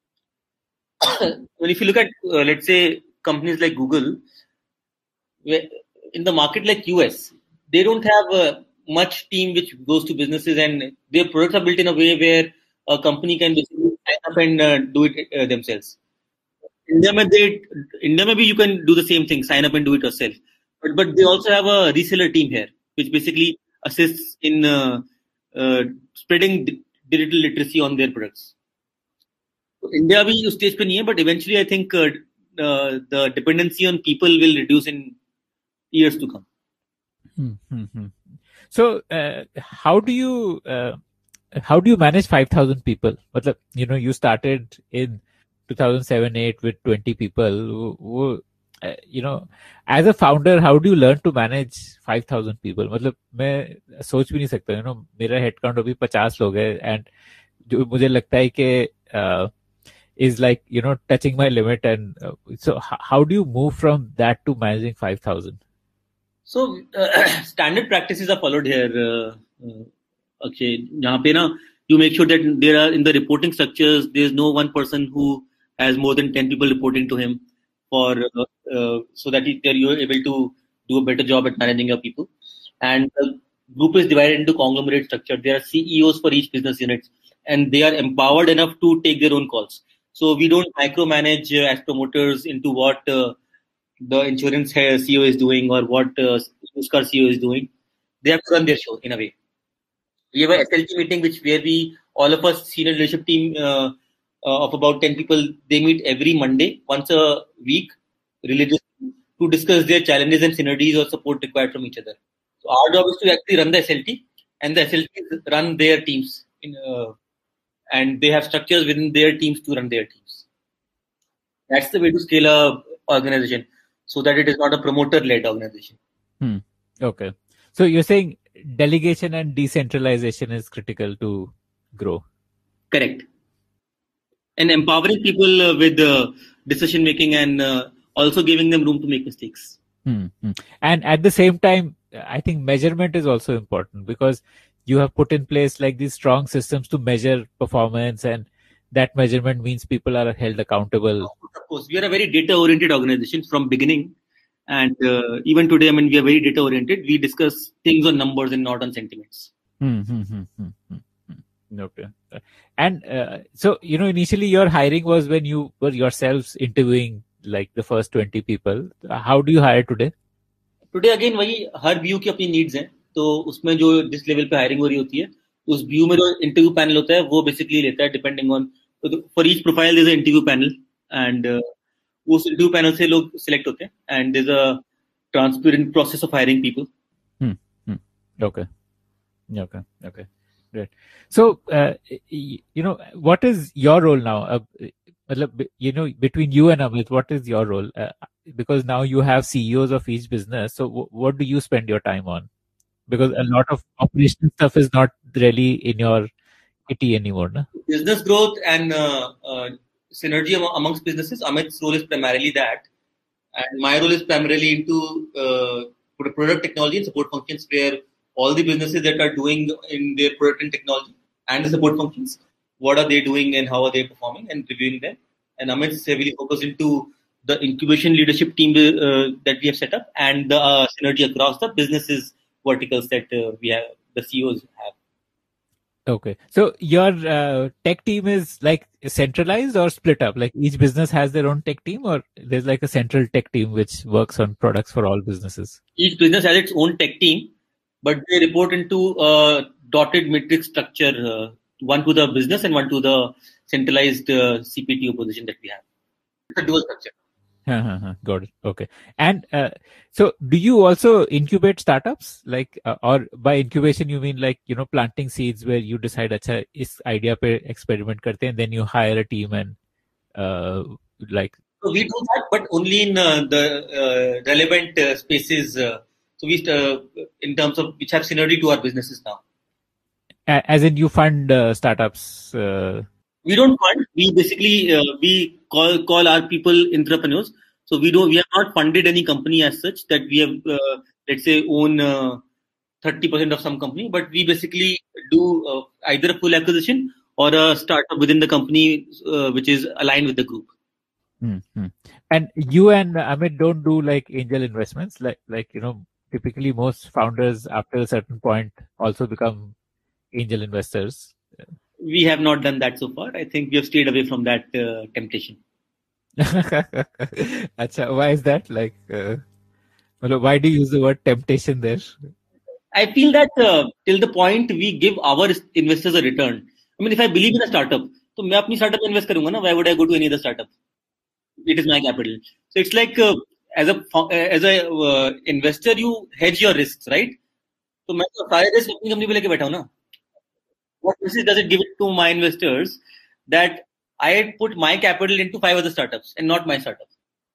When if you look at uh, let's say companies like Google, in the market like U S, they don't have uh, much team which goes to businesses, and their products are built in a way where a company can basically sign up and uh, do it uh, themselves. India mein they, India maybe you can do the same thing, sign up and do it yourself. But but they also have a reseller team here, which basically assists in uh, uh, spreading d- digital literacy on their products. So India bhi us stage pe nahi hai, but eventually I think uh, uh, the dependency on people will reduce in years to come. Mm-hmm. So, uh, how do you uh, how do you manage five thousand people? Matlab, you know, you started in two thousand seven eight with twenty people. Who, who, uh, you know, as a founder, how do you learn to manage five thousand people? मतलब मैं सोच भी नहीं सकता, you know, मेरा headcount अभी fifty लोग है, and जो मुझे लगता है कि uh, is like, you know, touching my limit. And uh, so, h- how do you move from that to managing five thousand? So uh, standard practices are followed here. Uh, uh, Akshay, यहाँ पे ना, you make sure that there are in the reporting structures, there is no one person who has more than ten people reporting to him, for uh, uh, so that you are able to do a better job at managing your people. And the group is divided into conglomerate structure. There are C E Os for each business unit, and they are empowered enough to take their own calls. So we don't micromanage uh, as promoters into what uh, the insurance C E O is doing or what uh, used car C E O is doing. They have to run their show in a way. We have a S L T meeting, which where we, all of us senior leadership team uh, uh, of about ten people, they meet every Monday, once a week, religiously, to discuss their challenges and synergies or support required from each other. So our job is to actually run the S L T, and the S L Ts run their teams, in, uh, and they have structures within their teams to run their teams. That's the way to scale a organization, so that it is not a promoter-led organization. Hmm. Okay. So you're saying delegation and decentralization is critical to grow. Correct. And empowering people uh, with uh, decision making, and uh, also giving them room to make mistakes. Hmm. And at the same time, I think measurement is also important, because you have put in place like these strong systems to measure performance, and that measurement means people are held accountable. Of course, we are a very data-oriented organization from beginning. And uh, even today, I mean, we are very data-oriented. We discuss things on numbers and not on sentiments. Hmm, hmm, hmm, hmm, hmm. Okay. And uh, so, you know, initially your hiring was when you were yourselves interviewing like the first twenty people. How do you hire today? Today, again, वही हर view की अपनी needs हैं. तो उसमें जो जिस level पे hiring हो रही होती है, उस व्यू में जो इंटरव्यू पैनल होता है वो बेसिकली लेता है, depending on for each profile there is a interview panel, and उस इंटरव्यू पैनल से लोग सिलेक्ट होते हैं, and there is a transparent process of hiring people. Okay. Okay. Okay. Great. So, uh, you know, what is your role now? Uh, you know, between you and Amit, what is your role? Uh, because now you have C E Os of each business. So, w- what do you spend your time on? Because a lot of operational stuff is not really in your kitty anymore, no? Business growth and uh, uh, synergy am- amongst businesses. Amit's role is primarily that, and my role is primarily into uh, product technology and support functions, where all the businesses that are doing in their product and technology and the support functions, what are they doing and how are they performing, and reviewing them. And Amit is heavily focused into the incubation leadership team uh, that we have set up, and the uh, synergy across the businesses verticals that uh, we have, the C E Os have. Okay. So your uh, tech team is like centralized or split up? Like each business has their own tech team, or there's like a central tech team which works on products for all businesses? Each business has its own tech team, but they report into a dotted matrix structure, uh, one to the business and one to the centralized uh, C P T O position that we have. It's a dual structure. Got it. Okay. And uh, so do you also incubate startups? Like, uh, or by incubation, you mean like, you know, planting seeds where you decide, acha, is idea pe experiment karte, and then you hire a team and uh, like. So we do that, but only in uh, the uh, relevant uh, spaces. Uh, so we, uh, in terms of which have synergy to our businesses now. As in you fund uh, startups? Uh... We don't fund. We basically, uh, we call call our people entrepreneurs. So we don't, we have not funded any company as such that we have, uh, let's say, own uh, thirty percent of some company, but we basically do uh, either a full acquisition or a startup within the company, uh, which is aligned with the group. Mm-hmm. And you and Amit don't do like angel investments, like, like, you know, typically most founders after a certain point also become angel investors. We have not done that so far. I think we have stayed away from that uh, temptation. Achha, why is that? Like, uh, why do you use the word temptation there? I feel that uh, till the point we give our investors a return. I mean, if I believe in a startup, so मैं अपनी startup में invest करूँगा ना. Why would I go to any other startup? It is my capital. So it's like uh, as a as a uh, investor, you hedge your risks, right? So मैं तो सारे risk अपनी company पे लेके बैठा हूँ ना. What message does it give it to my investors that I put my capital into five other startups and not my startup?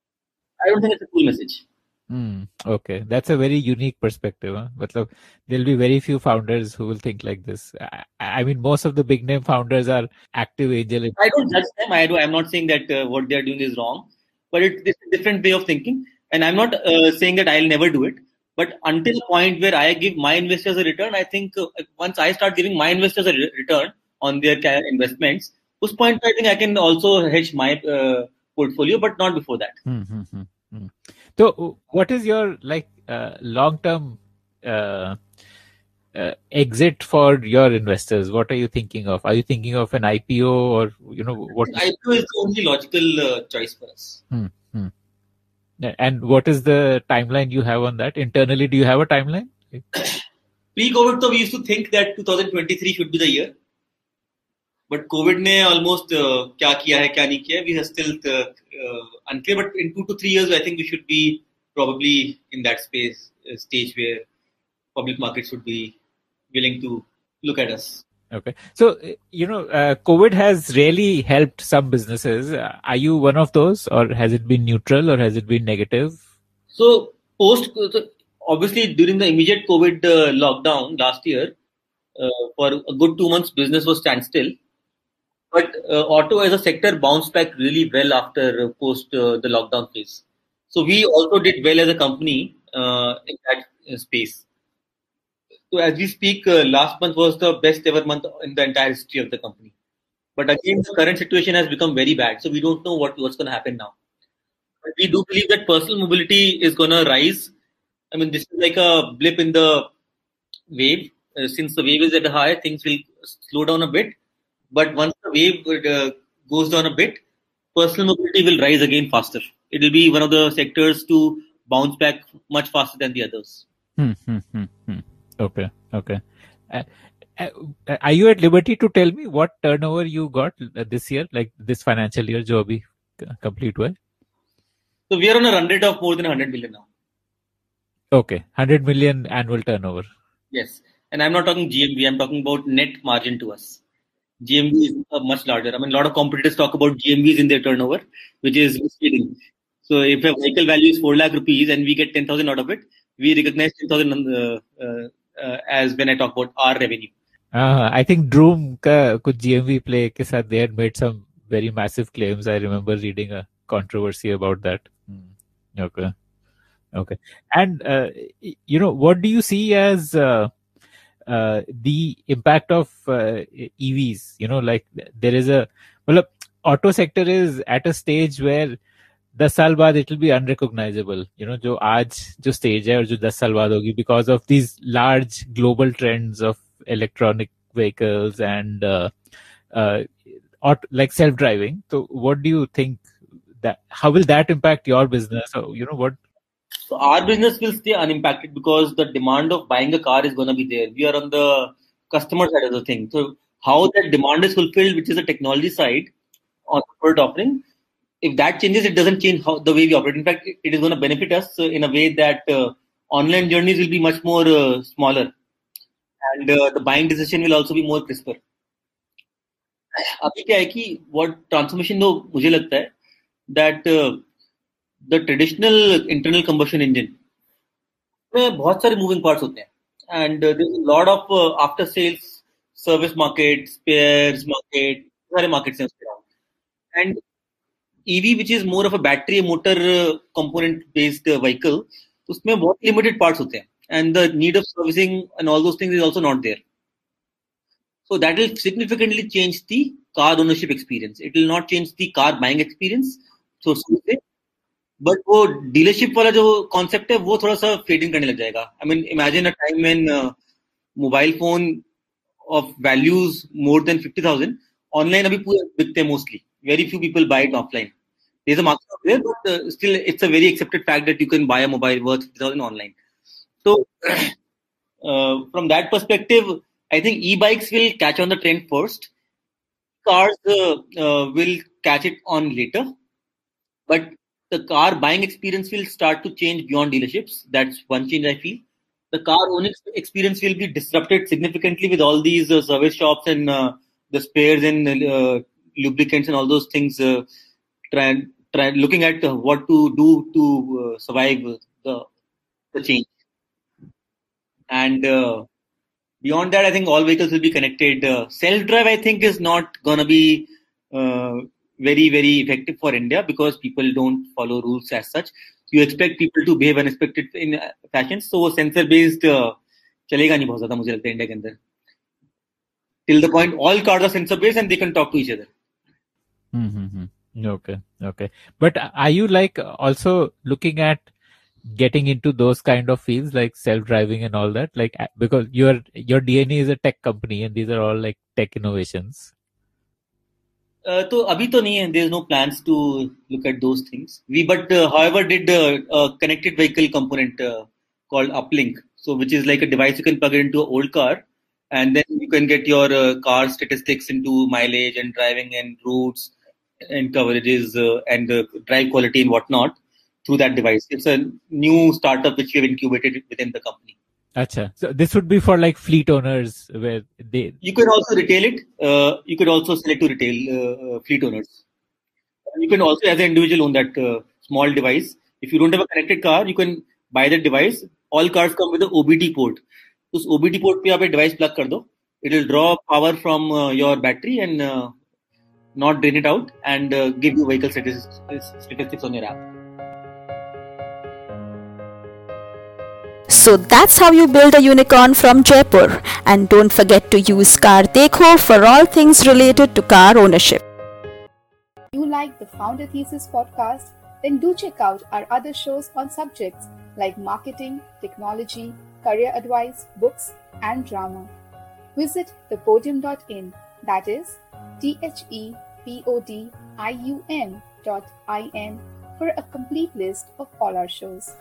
I don't think it's a cool message. Mm, okay, that's a very unique perspective. Huh? But look, there'll be very few founders who will think like this. I, I mean, most of the big name founders are active angel. I don't judge them. I do. I'm not saying that uh, what they're doing is wrong, but it's, it's a different way of thinking. And I'm not uh, saying that I'll never do it. But until the point where I give my investors a return, I think uh, once I start giving my investors a re- return on their investments, those point I think I can also hedge my uh, portfolio, but not before that. Mm-hmm. Mm-hmm. So, what is your like uh, long-term uh, uh, exit for your investors? What are you thinking of? Are you thinking of an I P O or you know what? I P O is the only logical uh, choice for us. Mm-hmm. And what is the timeline you have on that? Internally, do you have a timeline? Pre-COVID, though, we used to think that twenty twenty-three should be the year. But COVID ne almost uh, kya kiya hai, kya nahi kiya. We are still uh, uh, unclear. But in two to three years, I think we should be probably in that space uh, stage where public markets would be willing to look at us. Okay. So, you know, uh, COVID has really helped some businesses. Uh, are you one of those, or has it been neutral, or has it been negative? So, post, so obviously, during the immediate COVID uh, lockdown last year, uh, for a good two months, business was standstill. But uh, auto as a sector bounced back really well after uh, post uh, the lockdown phase. So, we also did well as a company uh, in that uh, space. So as we speak, uh, last month was the best ever month in the entire history of the company. But again, the current situation has become very bad. So we don't know what, what's going to happen now. But we do believe that personal mobility is going to rise. I mean, this is like a blip in the wave. Uh, since the wave is at a high, things will slow down a bit. But once the wave uh, goes down a bit, personal mobility will rise again faster. It will be one of the sectors to bounce back much faster than the others. Hmm, hmm, hmm, hmm. Okay, okay. Uh, uh, are you at liberty to tell me what turnover you got this year, like this financial year, jo abhi complete hua hai? So we are on a run rate of more than one hundred million now. Okay, one hundred million annual turnover. Yes, and I'm not talking G M V. I'm talking about net margin to us. G M V is uh, much larger. I mean, a lot of competitors talk about G M Vs in their turnover, which is misleading. So if a vehicle value is four lakh rupees and we get ten thousand out of it, we recognize ten thousand uh, uh, Uh, as when I talk about our revenue. Uh, I think Droom ka kuch G M V play ke saath they had made some very massive claims. I remember reading a controversy about that. Hmm. Okay. Okay. And, uh, y- you know, what do you see as uh, uh, the impact of uh, E Vs? You know, like there is a, well, auto sector is at a stage where दस साल बाद it will be unrecognizable. You know, जो आज जो stage है और जो दस साल बाद होगी because of these large global trends of electronic vehicles and uh, uh, aut- like self-driving. So what do you think that, how will that impact your business? Or, you know, what? So our business will stay unimpacted because the demand of buying a car is going to be there. We are on the customer side of the thing. So how that demand is fulfilled, which is the technology side on the product offering, if that changes, it doesn't change how the way we operate. In fact, it it is going to benefit us uh, in a way that uh, online journeys will be much more uh, smaller, and uh, the buying decision will also be more crisper. अभी क्या है कि what transformation though मुझे लगता है that uh, the traditional internal combustion engine में बहुत सारे moving parts होते हैं and uh, there's a lot of uh, after sales service market, spares market, सारे markets हैं उसके अलावा and E V which is more of a battery motor uh, component based uh, vehicle उसमें बहुत limited parts होते हैं and the need of servicing and all those things is also not there. So that will significantly change the car ownership experience. It will not change the car buying experience. So but वो dealership वाला जो concept है वो थोड़ा सा fading करने लग जाएगा. I mean, imagine a time when uh, mobile phone of values more than fifty thousand online अभी पूरे बिकते हैं mostly. Very few people buy it offline. There's a market out there, but uh, still it's a very accepted fact that you can buy a mobile worth fifty thousand online. So uh, from that perspective, I think e-bikes will catch on the trend first. Cars uh, uh, will catch it on later, but the car buying experience will start to change beyond dealerships. That's one change I feel. The car owning experience will be disrupted significantly with all these uh, service shops and uh, the spares and uh, lubricants and all those things. Uh, try, try looking at uh, what to do to uh, survive the the change. And uh, beyond that, I think all vehicles will be connected. Uh, self-drive, I think, is not gonna be uh, very, very effective for India because people don't follow rules as such. You expect people to behave unexpected in uh, fashion. So sensor-based uh, चलेगा नहीं बहुत ज़्यादा मुझे लगता है India के अंदर. Till the point all cars are sensor-based and they can talk to each other. Mm-hmm. Okay, okay. But are you like also looking at getting into those kind of fields like self-driving and all that, like because your your D N A is a tech company and these are all like tech innovations? Uh, तो अभी तो नहीं है. There's no plans to look at those things. We but uh, however did uh, a connected vehicle component uh, called Uplink, so which is like a device you can plug it into an old car, and then you can get your uh, car statistics into mileage and driving and routes and coverages uh, and uh, drive quality and whatnot through that device. It's a new startup which we have incubated within the company. Acha. So this would be for like fleet owners where they... You can also retail it. Uh, you could also sell it to retail uh, fleet owners. You can also, as an individual, own that uh, small device. If you don't have a connected car, you can buy that device. All cars come with an O B D port. उस O B D port पे आप एक device plug कर दो. It will draw power from uh, your battery and uh, not drain it out and uh, give you vehicle statistics, statistics on your app. So that's how you build a unicorn from Jaipur. And don't forget to use Car Dekho for all things related to car ownership. If you like the Founder Thesis podcast, then do check out our other shows on subjects like marketing, technology, career advice, books, and drama. Visit the podium dot in, that is T H E P O D I U M dot I N for a complete list of all our shows.